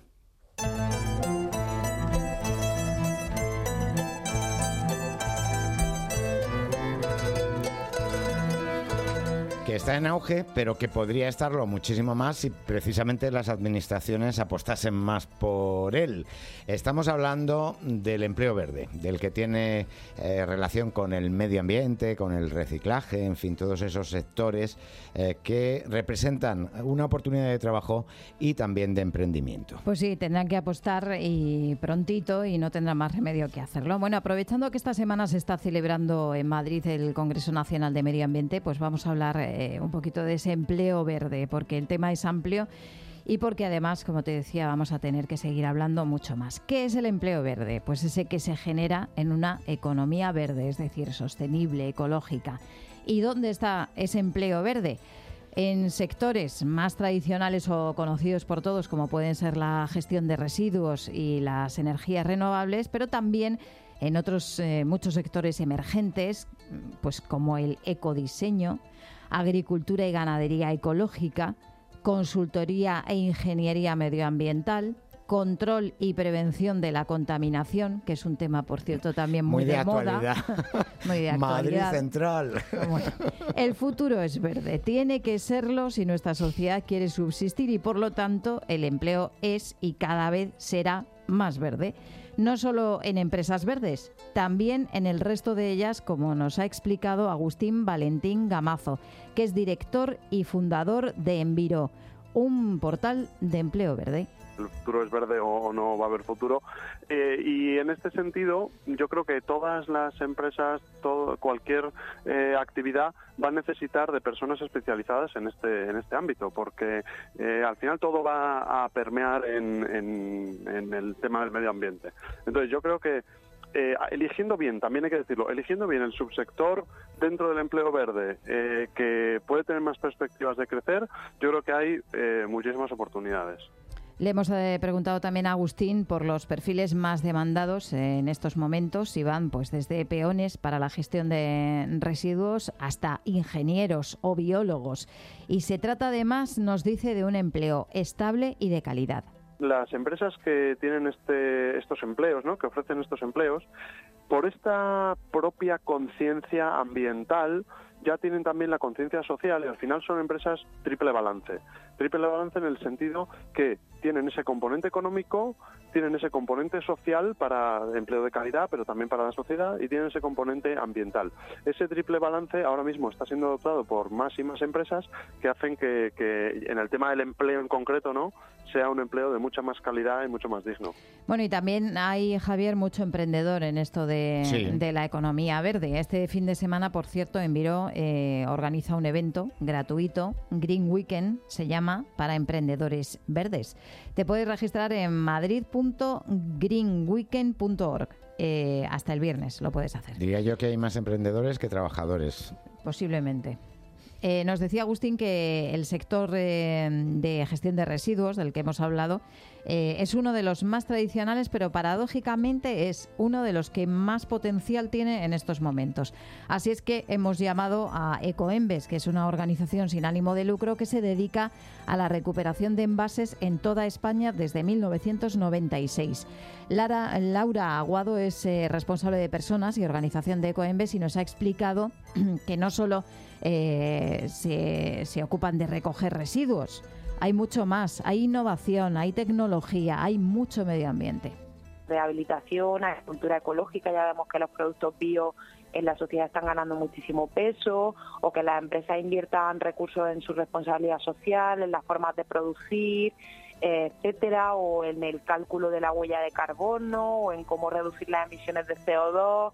Que está en auge, pero que podría estarlo muchísimo más si precisamente las administraciones apostasen más por él. Estamos hablando del empleo verde, del que tiene eh, relación con el medio ambiente, con el reciclaje, en fin, todos esos sectores eh, que representan una oportunidad de trabajo y también de emprendimiento. Pues sí, tendrán que apostar y prontito y no tendrán más remedio que hacerlo. Bueno, aprovechando que esta semana se está celebrando en Madrid el Congreso Nacional de Medio Ambiente, pues vamos a hablar eh, un poquito de ese empleo verde, porque el tema es amplio y porque además, como te decía, vamos a tener que seguir hablando mucho más. ¿Qué es el empleo verde? Pues ese que se genera en una economía verde, es decir, sostenible, ecológica. ¿Y dónde está ese empleo verde? En sectores más tradicionales o conocidos por todos, como pueden ser la gestión de residuos y las energías renovables, pero también en otros eh, muchos sectores emergentes, pues como el ecodiseño, agricultura y ganadería ecológica, consultoría e ingeniería medioambiental, control y prevención de la contaminación, que es un tema, por cierto, también muy, muy de, de actualidad. moda. Muy de actualidad. Madrid Central. Bueno, el futuro es verde, tiene que serlo si nuestra sociedad quiere subsistir y, por lo tanto, el empleo es y cada vez será más verde. No solo en empresas verdes, también en el resto de ellas, como nos ha explicado Agustín Valentín Gamazo, que es director y fundador de Enviro, un portal de empleo verde. El futuro es verde o no va a haber futuro. Eh, y en este sentido, yo creo que todas las empresas, todo, cualquier eh, actividad va a necesitar de personas especializadas en este en este ámbito, porque eh, al final todo va a permear en, en, en el tema del medio ambiente. Entonces yo creo que Eh, eligiendo bien, también hay que decirlo, eligiendo bien el subsector dentro del empleo verde eh, que puede tener más perspectivas de crecer, yo creo que hay eh, muchísimas oportunidades. Le hemos eh, preguntado también a Agustín por los perfiles más demandados eh, en estos momentos, y van pues desde peones para la gestión de residuos hasta ingenieros o biólogos. Y se trata además, nos dice, de un empleo estable y de calidad. Las empresas que tienen este, estos empleos, ¿no?, que ofrecen estos empleos, por esta propia conciencia ambiental, ya tienen también la conciencia social y al final son empresas triple balance. Triple balance en el sentido que tienen ese componente económico, tienen ese componente social para empleo de calidad, pero también para la sociedad, y tienen ese componente ambiental. Ese triple balance ahora mismo está siendo adoptado por más y más empresas que hacen que, que en el tema del empleo en concreto, ¿no?, sea un empleo de mucha más calidad y mucho más digno. Bueno, y también hay, Javier, mucho emprendedor en esto de, sí. de la economía verde. Este fin de semana, por cierto, Enviro eh, organiza un evento gratuito, Green Weekend se llama, para emprendedores verdes. Te puedes registrar en madrid punto green weekend punto org. Eh, hasta el viernes lo puedes hacer. Diría yo que hay más emprendedores que trabajadores. Posiblemente. Eh, nos decía Agustín que el sector eh, de gestión de residuos, del que hemos hablado, eh, es uno de los más tradicionales, pero paradójicamente es uno de los que más potencial tiene en estos momentos. Así es que hemos llamado a Ecoembes, que es una organización sin ánimo de lucro que se dedica a la recuperación de envases en toda España desde mil novecientos noventa y seis. Lara, Laura Aguado es eh, responsable de personas y organización de Ecoembes y nos ha explicado que no solo eh, se, se ocupan de recoger residuos, hay mucho más, hay innovación, hay tecnología, hay mucho medio ambiente. Rehabilitación, agricultura ecológica, ya vemos que los productos bio en la sociedad están ganando muchísimo peso, o que las empresas inviertan recursos en su responsabilidad social, en las formas de producir, eh, etcétera, o en el cálculo de la huella de carbono, o en cómo reducir las emisiones de C O dos.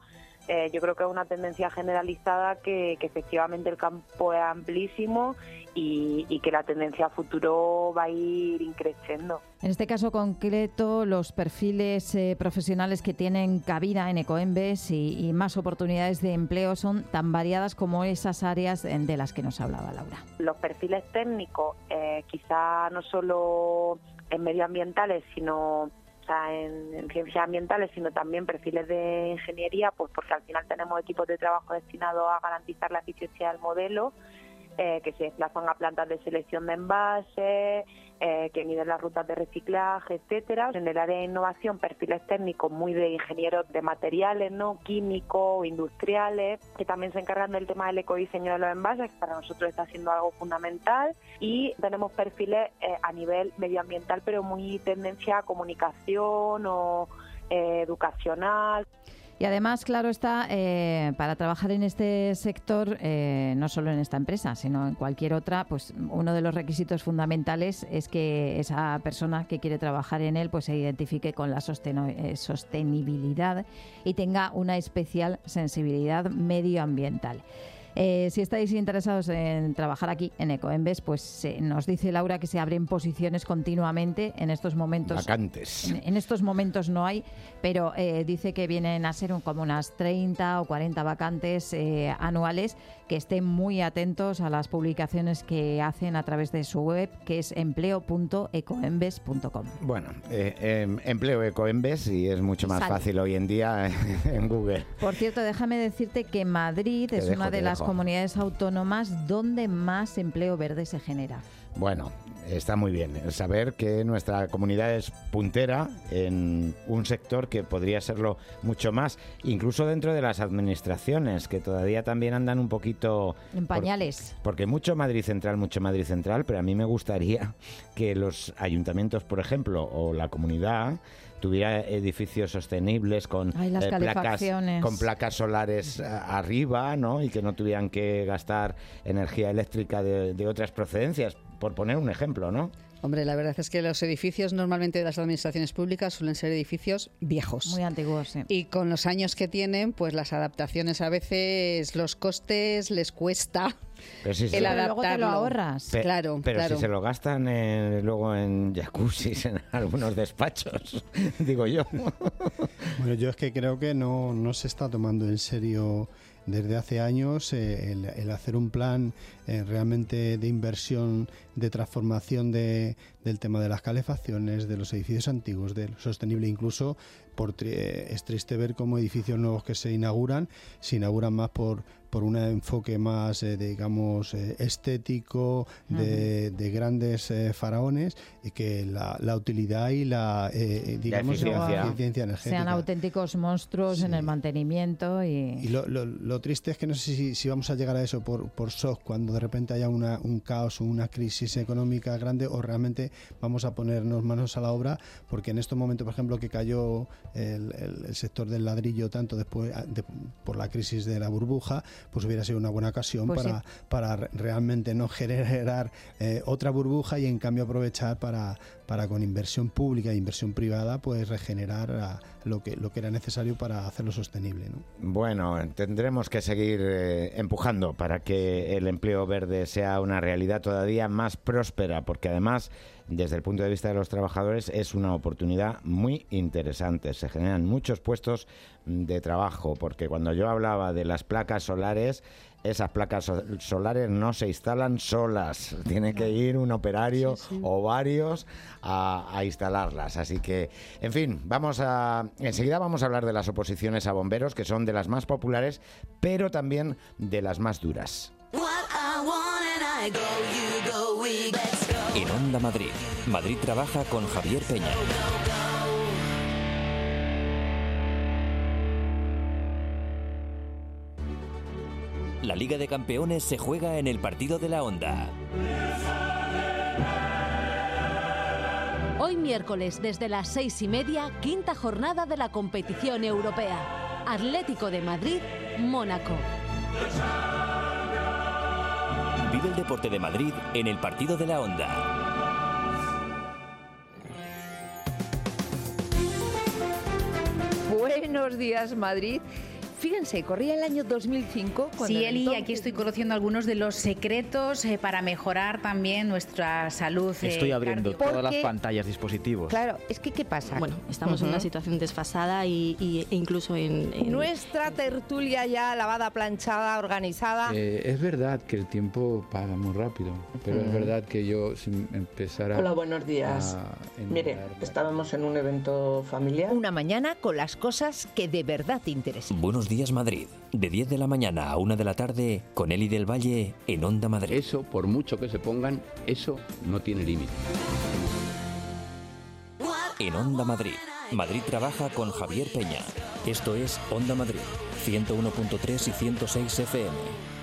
eh, yo creo que es una tendencia generalizada que, que efectivamente el campo es amplísimo y, y que la tendencia a futuro va a ir increciendo. En este caso concreto, los perfiles eh, profesionales que tienen cabida en Ecoembes y, y más oportunidades de empleo son tan variadas como esas áreas de las que nos hablaba Laura. Los perfiles técnicos, eh, quizá no solo en medioambientales, sino... O sea, en, en ciencias ambientales, sino también perfiles de ingeniería, pues porque al final tenemos equipos de trabajo destinados a garantizar la eficiencia del modelo, eh, que se desplazan a plantas de selección de envases, eh, que miden las rutas de reciclaje, etcétera. En el área de innovación, perfiles técnicos muy de ingenieros de materiales, no químicos, industriales, que también se encargan del tema del ecodiseño de los envases, que para nosotros está siendo algo fundamental. Y tenemos perfiles eh, a nivel medioambiental, pero muy tendencia a comunicación o eh, educacional. Y además, claro está, eh, para trabajar en este sector, eh, no solo en esta empresa, sino en cualquier otra, pues uno de los requisitos fundamentales es que esa persona que quiere trabajar en él pues se identifique con la sosten- eh, sostenibilidad y tenga una especial sensibilidad medioambiental. Eh, si estáis interesados en trabajar aquí en Ecoembes, pues eh, nos dice Laura que se abren posiciones continuamente en estos momentos. Vacantes. En, en estos momentos no hay, pero eh, dice que vienen a ser un, como unas treinta o cuarenta vacantes eh, anuales, que estén muy atentos a las publicaciones que hacen a través de su web, que es empleo punto ecoembes punto com. Bueno, eh, eh, empleo Ecoembes y es mucho más Sale. fácil hoy en día en Google. Por cierto, déjame decirte que Madrid Te es dejo, una de te las dejo. comunidades autónomas donde más empleo verde se genera. Bueno, está muy bien saber que nuestra comunidad es puntera en un sector que podría serlo mucho más, incluso dentro de las administraciones, que todavía también andan un poquito... En pañales. Por, porque mucho Madrid Central, mucho Madrid Central, pero a mí me gustaría que los ayuntamientos, por ejemplo, o la comunidad tuviera edificios sostenibles con Ay, las eh, placas calefacciones. con placas solares a- arriba, ¿no? Y que no tuvieran que gastar energía eléctrica de, de otras procedencias, por poner un ejemplo, ¿no? Hombre, la verdad es que los edificios normalmente de las administraciones públicas suelen ser edificios viejos. Muy antiguos, sí. Y con los años que tienen, pues las adaptaciones a veces, los costes les cuesta Pero si se el lo- Pero luego te lo adaptarlo. ahorras. Pe- Claro, pero claro. si se lo gastan eh, luego en jacuzzis en algunos despachos, digo yo. Bueno, yo es que creo que no, no se está tomando en serio desde hace años eh, el, el hacer un plan eh, realmente de inversión, de transformación de, del tema de las calefacciones, de los edificios antiguos, de lo sostenible. Incluso por tri- eh, es triste ver cómo edificios nuevos que se inauguran, se inauguran más por por un enfoque más, eh, digamos, eh, estético, de, de grandes eh, faraones, y que la, la utilidad y la, eh, digamos, eficiencia. la eficiencia energética. Sean auténticos monstruos en el mantenimiento y... Y lo, lo, lo triste es que no sé si, si vamos a llegar a eso por, por shock, cuando de repente haya una, un caos o una crisis económica grande, o realmente vamos a ponernos manos a la obra, porque en estos momentos, por ejemplo, que cayó el, el, el sector del ladrillo tanto después de, por la crisis de la burbuja, pues hubiera sido una buena ocasión Pues para, sí. para re- realmente no generar eh, otra burbuja y en cambio aprovechar para, para con inversión pública e inversión privada pues regenerar a lo que lo que era necesario para hacerlo sostenible, ¿no? Bueno, tendremos que seguir eh, empujando para que el empleo verde sea una realidad todavía más próspera, porque además, desde el punto de vista de los trabajadores, es una oportunidad muy interesante. Se generan muchos puestos de trabajo, porque cuando yo hablaba de las placas solares, esas placas so- solares no se instalan solas, tiene que ir un operario Sí, sí. o varios a, a instalarlas. Así que, en fin, vamos a enseguida vamos a hablar de las oposiciones a bomberos, que son de las más populares, pero también de las más duras. En Onda Madrid, Madrid trabaja con Javier Peña. La Liga de Campeones se juega en el partido de la Onda. Hoy miércoles, desde las seis y media, quinta jornada de la competición europea. Atlético de Madrid, Mónaco. Vive el deporte de Madrid en el partido de la Onda. Buenos días, Madrid. fíjense, corría el año dos mil cinco. Sí, Eli, entonces... aquí estoy conociendo algunos de los secretos eh, para mejorar también nuestra salud. Eh, estoy abriendo cardio. todas Porque, las pantallas, dispositivos. Claro, es que ¿qué pasa? Bueno, estamos uh-huh. en una situación desfasada y, y, e incluso en, en... Nuestra tertulia ya lavada, planchada, organizada. Eh, es verdad que el tiempo pasa muy rápido, pero uh-huh. es verdad que yo si empezara... Hola, buenos días. Mire, estábamos en un evento familiar. Una mañana con las cosas que de verdad te interesan. Buenos días, Madrid. De diez de la mañana a una de la tarde con Eli del Valle en Onda Madrid. Eso, por mucho que se pongan, eso no tiene límite. En Onda Madrid. Madrid trabaja con Javier Peña. Esto es Onda Madrid, ciento uno punto tres y ciento seis F M.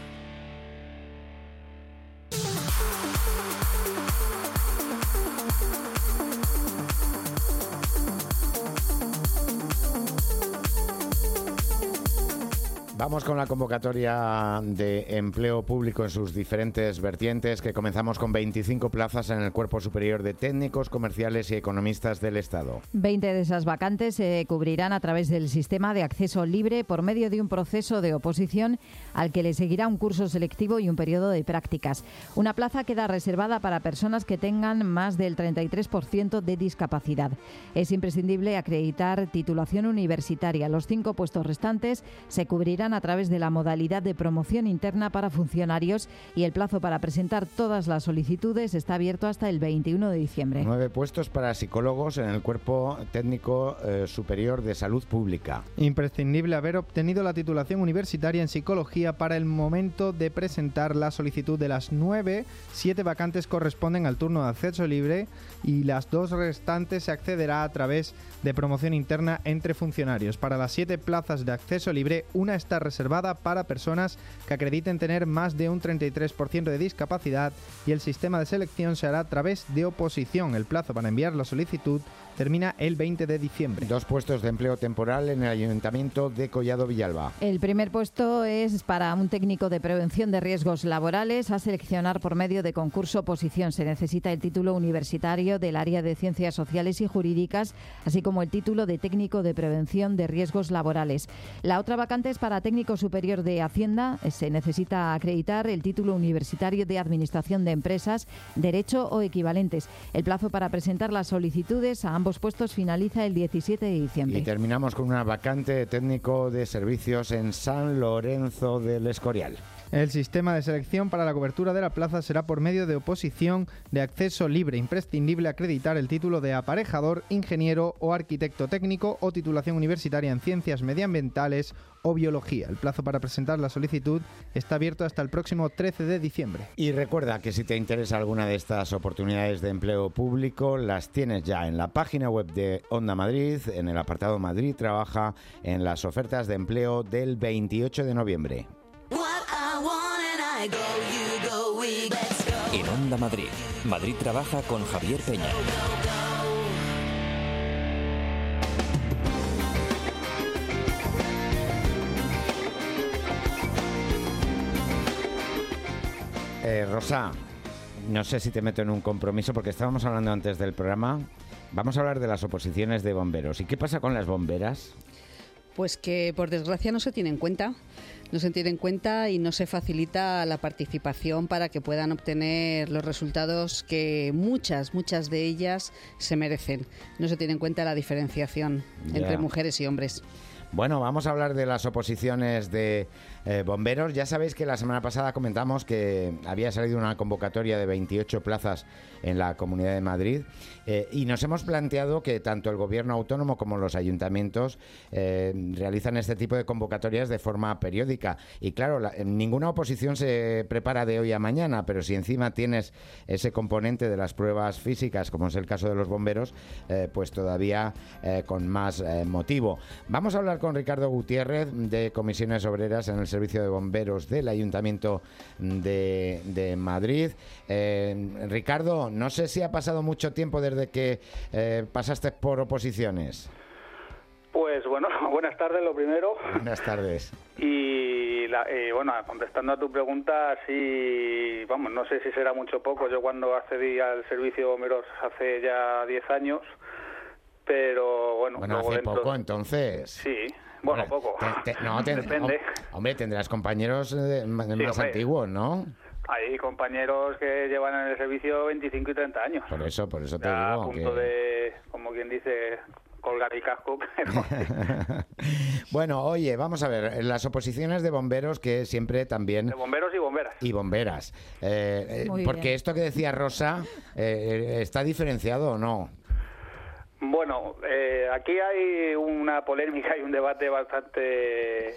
Vamos con la convocatoria de empleo público en sus diferentes vertientes, que comenzamos con veinticinco plazas en el Cuerpo Superior de Técnicos, Comerciales y Economistas del Estado. veinte de esas vacantes se cubrirán a través del sistema de acceso libre por medio de un proceso de oposición al que le seguirá un curso selectivo y un periodo de prácticas. Una plaza queda reservada para personas que tengan más del treinta y tres por ciento de discapacidad. Es imprescindible acreditar titulación universitaria. Los cinco puestos restantes se cubrirán a través de la modalidad de promoción interna para funcionarios y el plazo para presentar todas las solicitudes está abierto hasta el veintiuno de diciembre. Nueve puestos para psicólogos en el Cuerpo Técnico eh, Superior de Salud Pública. Imprescindible haber obtenido la titulación universitaria en psicología para el momento de presentar la solicitud. De las nueve, siete vacantes corresponden al turno de acceso libre y las dos restantes se accederá a través de promoción interna entre funcionarios. Para las siete plazas de acceso libre, una está reservada para personas que acrediten tener más de un treinta y tres por ciento de discapacidad y el sistema de selección se hará a través de oposición. El plazo para enviar la solicitud termina el veinte de diciembre. Dos puestos de empleo temporal en el Ayuntamiento de Collado Villalba. El primer puesto es para un técnico de prevención de riesgos laborales a seleccionar por medio de concurso oposición. Se necesita el título universitario del área de Ciencias Sociales y Jurídicas, así como el título de técnico de prevención de riesgos laborales. La otra vacante es para técnico superior de Hacienda. Se necesita acreditar el título universitario de Administración de Empresas, Derecho o equivalentes. El plazo para presentar las solicitudes a ambos puestos finaliza el diecisiete de diciembre. Y terminamos con una vacante de técnico de servicios en San Lorenzo del Escorial. El sistema de selección para la cobertura de la plaza será por medio de oposición de acceso libre. Imprescindible acreditar el título de aparejador, ingeniero o arquitecto técnico o titulación universitaria en ciencias medioambientales o biología. El plazo para presentar la solicitud está abierto hasta el próximo trece de diciembre. Y recuerda que si te interesa alguna de estas oportunidades de empleo público, las tienes ya en la página web de Onda Madrid, en el apartado Madrid Trabaja, en las ofertas de empleo del veintiocho de noviembre. En Onda Madrid, Madrid Trabaja con Javier Peña. Eh, Rosa, no sé si te meto en un compromiso porque estábamos hablando antes del programa. Vamos a hablar de las oposiciones de bomberos. ¿Y qué pasa con las bomberas? Pues que por desgracia no se tiene en cuenta. No se tiene en cuenta y no se facilita la participación para que puedan obtener los resultados que muchas, muchas de ellas se merecen. No se tiene en cuenta la diferenciación Ya. entre mujeres y hombres. Bueno, vamos a hablar de las oposiciones de eh, bomberos. Ya sabéis que la semana pasada comentamos que había salido una convocatoria de veintiocho plazas en la Comunidad de Madrid eh, y nos hemos planteado que tanto el Gobierno autónomo como los ayuntamientos eh, realizan este tipo de convocatorias de forma periódica. Y claro, la, ninguna oposición se prepara de hoy a mañana, pero si encima tienes ese componente de las pruebas físicas, como es el caso de los bomberos, eh, pues todavía eh, con más eh, motivo. Vamos a hablar con Ricardo Gutiérrez de Comisiones Obreras en el Servicio de Bomberos del Ayuntamiento de, de Madrid. Eh, Ricardo, no sé si ha pasado mucho tiempo desde que eh, pasaste por oposiciones. Pues bueno, buenas tardes lo primero. Buenas tardes. Y la, eh, bueno, contestando a tu pregunta, sí, vamos, no sé si será mucho o poco. Yo cuando accedí al servicio de bomberos hace ya diez años, pero bueno... Bueno, luego hace dentro, poco entonces. Sí, Bueno, poco. Te, te, no, te, Depende. Hombre, tendrás compañeros eh, más Sí, hombre. antiguos, ¿no? Hay compañeros que llevan en el servicio veinticinco y treinta años. Por eso, por eso te Ya digo a punto que... de, como quien dice, colgar el casco. Pero... Bueno, oye, vamos a ver, las oposiciones de bomberos que siempre también... de bomberos y bomberas. Y bomberas. Eh, eh, Muy porque bien. esto que decía Rosa, eh, ¿está diferenciado o no? Bueno, eh, aquí hay una polémica y un debate bastante,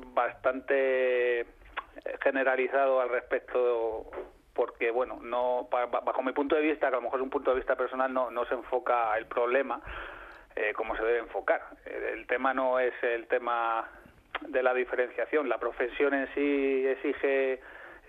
bastante generalizado al respecto, porque, bueno, no, pa- bajo mi punto de vista, que a lo mejor es un punto de vista personal, no, no se enfoca el problema eh, como se debe enfocar. El, el tema no es el tema de la diferenciación. La profesión en sí exige,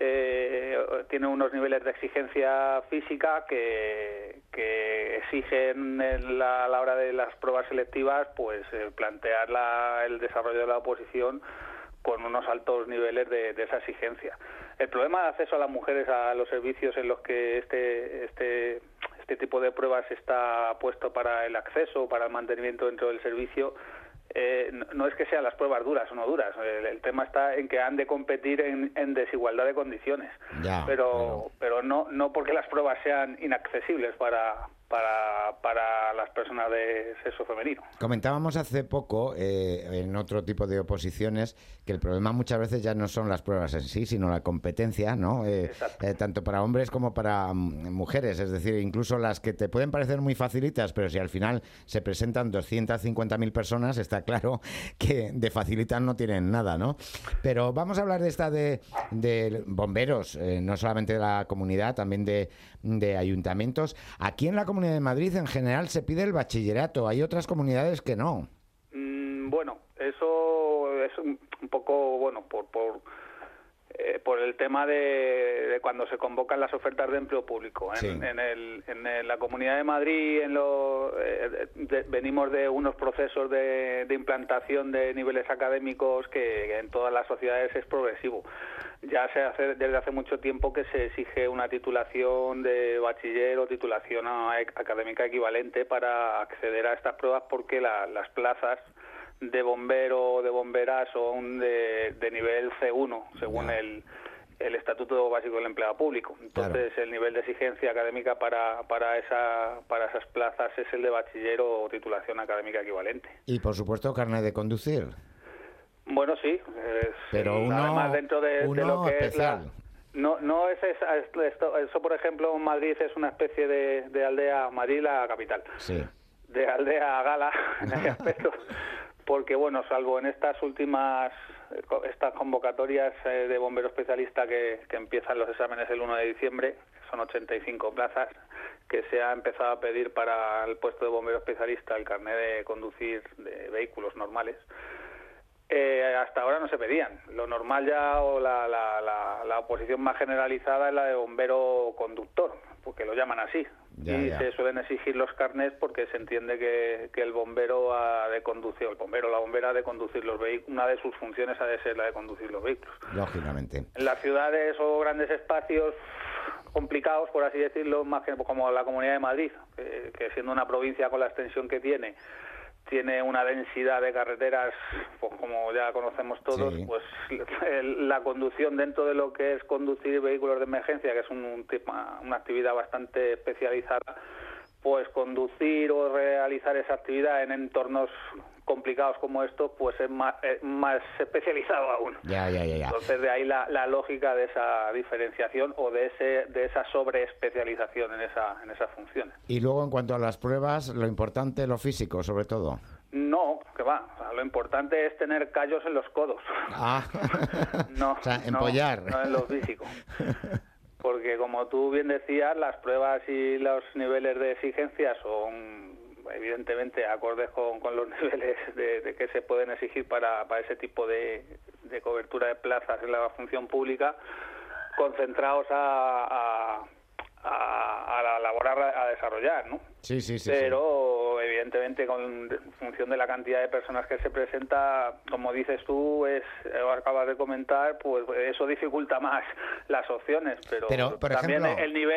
eh, tiene unos niveles de exigencia física que, que exigen en la, a la hora de las pruebas selectivas, pues eh, plantear la, el desarrollo de la oposición con unos altos niveles de, de esa exigencia. El problema de acceso a las mujeres a los servicios en los que este este este tipo de pruebas está puesto para el acceso, para el mantenimiento dentro del servicio, eh, no, no es que sean las pruebas duras o no duras. El, el tema está en que han de competir en, en desigualdad de condiciones. Ya, pero pero no no porque las pruebas sean inaccesibles para para para las personas de sexo femenino. Comentábamos hace poco, eh, en otro tipo de oposiciones, que el problema muchas veces ya no son las pruebas en sí, sino la competencia, ¿no? Eh, eh, tanto para hombres como para mm, mujeres. Es decir, incluso las que te pueden parecer muy facilitas, pero si al final se presentan doscientas cincuenta mil personas, está claro que de facilitas no tienen nada, ¿no? Pero vamos a hablar de esta de, de bomberos, eh, no solamente de la comunidad, también de, de ayuntamientos. Aquí en la Comunidad de Madrid, en general, se pide el bachillerato. Hay otras comunidades que no. Mm, bueno, eso es un un poco, bueno, por por, eh, por el tema de, de cuando se convocan las ofertas de empleo público. En, Sí. en, el, en el- la Comunidad de Madrid en lo, eh, de- venimos de unos procesos de, de implantación de niveles académicos que en todas las sociedades es progresivo. Ya se hace desde hace mucho tiempo que se exige una titulación de bachiller o titulación a- académica equivalente para acceder a estas pruebas, porque la- las plazas de bombero o de bomberas son de, de nivel C uno, según el, el Estatuto Básico del Empleado Público. Entonces, el nivel de exigencia académica para, para, esa, para esas plazas es el de bachiller o titulación académica equivalente. Y, por supuesto, carnet de conducir. Bueno, sí. Es, Pero uno, además, dentro de, de uno lo que especial. es la... No, no es esa, esto, esto- eso, por ejemplo, en Madrid es una especie de, de aldea, Madrid la capital, Sí. de aldea a gala en ese aspecto, porque, bueno, salvo en estas últimas, eh, co- estas convocatorias eh, de bombero especialista que, que empiezan los exámenes el uno de diciembre, que son ochenta y cinco plazas, que se ha empezado a pedir para el puesto de bombero especialista el carnet de conducir de vehículos normales. Eh, hasta ahora no se pedían. Lo normal ya, o la, la, la, la oposición más generalizada, es la de bombero conductor, porque lo llaman así. Ya, y ya. se suelen exigir los carnets porque se entiende que, que el bombero ha de conducir, el bombero o la bombera ha de conducir los vehículos, una de sus funciones ha de ser la de conducir los vehículos. Lógicamente. En las ciudades o grandes espacios complicados, por así decirlo, más que como la Comunidad de Madrid, que, que siendo una provincia con la extensión que tiene, tiene una densidad de carreteras, pues como ya conocemos todos, Sí. pues el- la conducción dentro de lo que es conducir vehículos de emergencia, que es un, un tema- una actividad bastante especializada, pues conducir o realizar esa actividad en entornos complicados como estos, pues es más, es más especializado aún. Ya, ya, ya, ya. Entonces, de ahí la, la lógica de esa diferenciación o de ese de esa sobreespecialización en esa en esas funciones. Y luego, en cuanto a las pruebas, lo importante, lo físico, sobre todo. No, que va. O sea, lo importante es tener callos en los codos. Ah, No, o sea, no, empollar. no en lo físico. Porque, como tú bien decías, las pruebas y los niveles de exigencia son evidentemente acordes con, con los niveles de, de que se pueden exigir para, para ese tipo de, de cobertura de plazas en la función pública, concentrados a, a, a, a elaborar, a desarrollar, ¿no? Sí, sí, sí. Pero evidentemente, con en función de la cantidad de personas que se presenta, como dices tú, es o acabas de comentar, pues eso dificulta más las opciones, pero, Pero, por también ejemplo- el nivel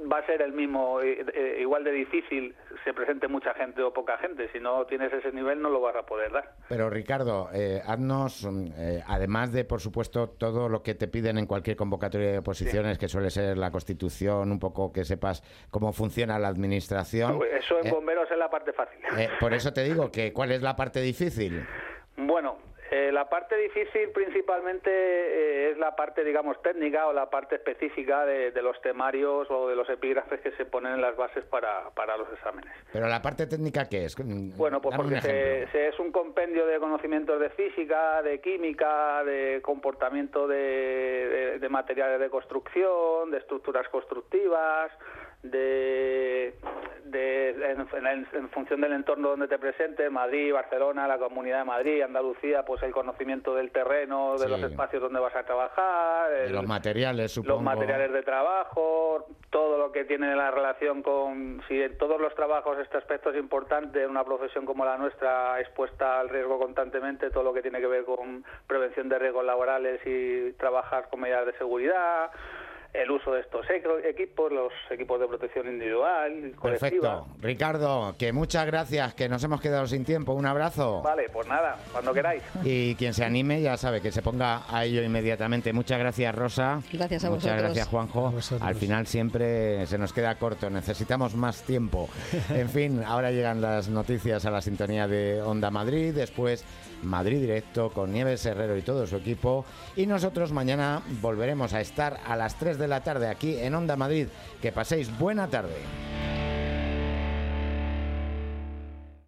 va a ser el mismo, eh, igual de difícil se presente mucha gente o poca gente. Si no tienes ese nivel no lo vas a poder dar. Pero Ricardo, eh, haznos, eh, además de por supuesto todo lo que te piden en cualquier convocatoria de oposiciones, sí, que suele ser la Constitución, un poco que sepas cómo funciona la administración. Eso en eh, bomberos es la parte fácil. Eh, por eso te digo que ¿cuál es la parte difícil? Bueno, Eh, la parte difícil principalmente eh, es la parte, digamos, técnica o la parte específica de, de los temarios o de los epígrafes que se ponen en las bases para, para los exámenes. ¿Pero la parte técnica qué es? Bueno, pues Dame porque un se, se es un compendio de conocimientos de física, de química, de comportamiento de, de, de materiales de construcción, de estructuras constructivas, de, de en, en, en función del entorno donde te presentes, Madrid, Barcelona, la Comunidad de Madrid, Andalucía, pues el conocimiento del terreno, de sí, los espacios donde vas a trabajar, de el, los materiales, supongo. Los materiales de trabajo, todo lo que tiene la relación con, si en todos los trabajos este aspecto es importante, en una profesión como la nuestra, expuesta al riesgo constantemente, todo lo que tiene que ver con prevención de riesgos laborales y trabajar con medidas de seguridad, el uso de estos equipos, los equipos de protección individual, colectiva. Perfecto. Ricardo, que muchas gracias, que nos hemos quedado sin tiempo. Un abrazo. Vale, pues nada, cuando queráis. Y quien se anime ya sabe que se ponga a ello inmediatamente. Muchas gracias, Rosa. Gracias a Muchas vosotros. gracias, Juanjo. Al final siempre se nos queda corto, necesitamos más tiempo. En fin, ahora llegan las noticias a la sintonía de Onda Madrid, después Madrid Directo con Nieves Herrero y todo su equipo. Y nosotros mañana volveremos a estar a las tres de la tarde aquí en Onda Madrid. Que paséis buena tarde.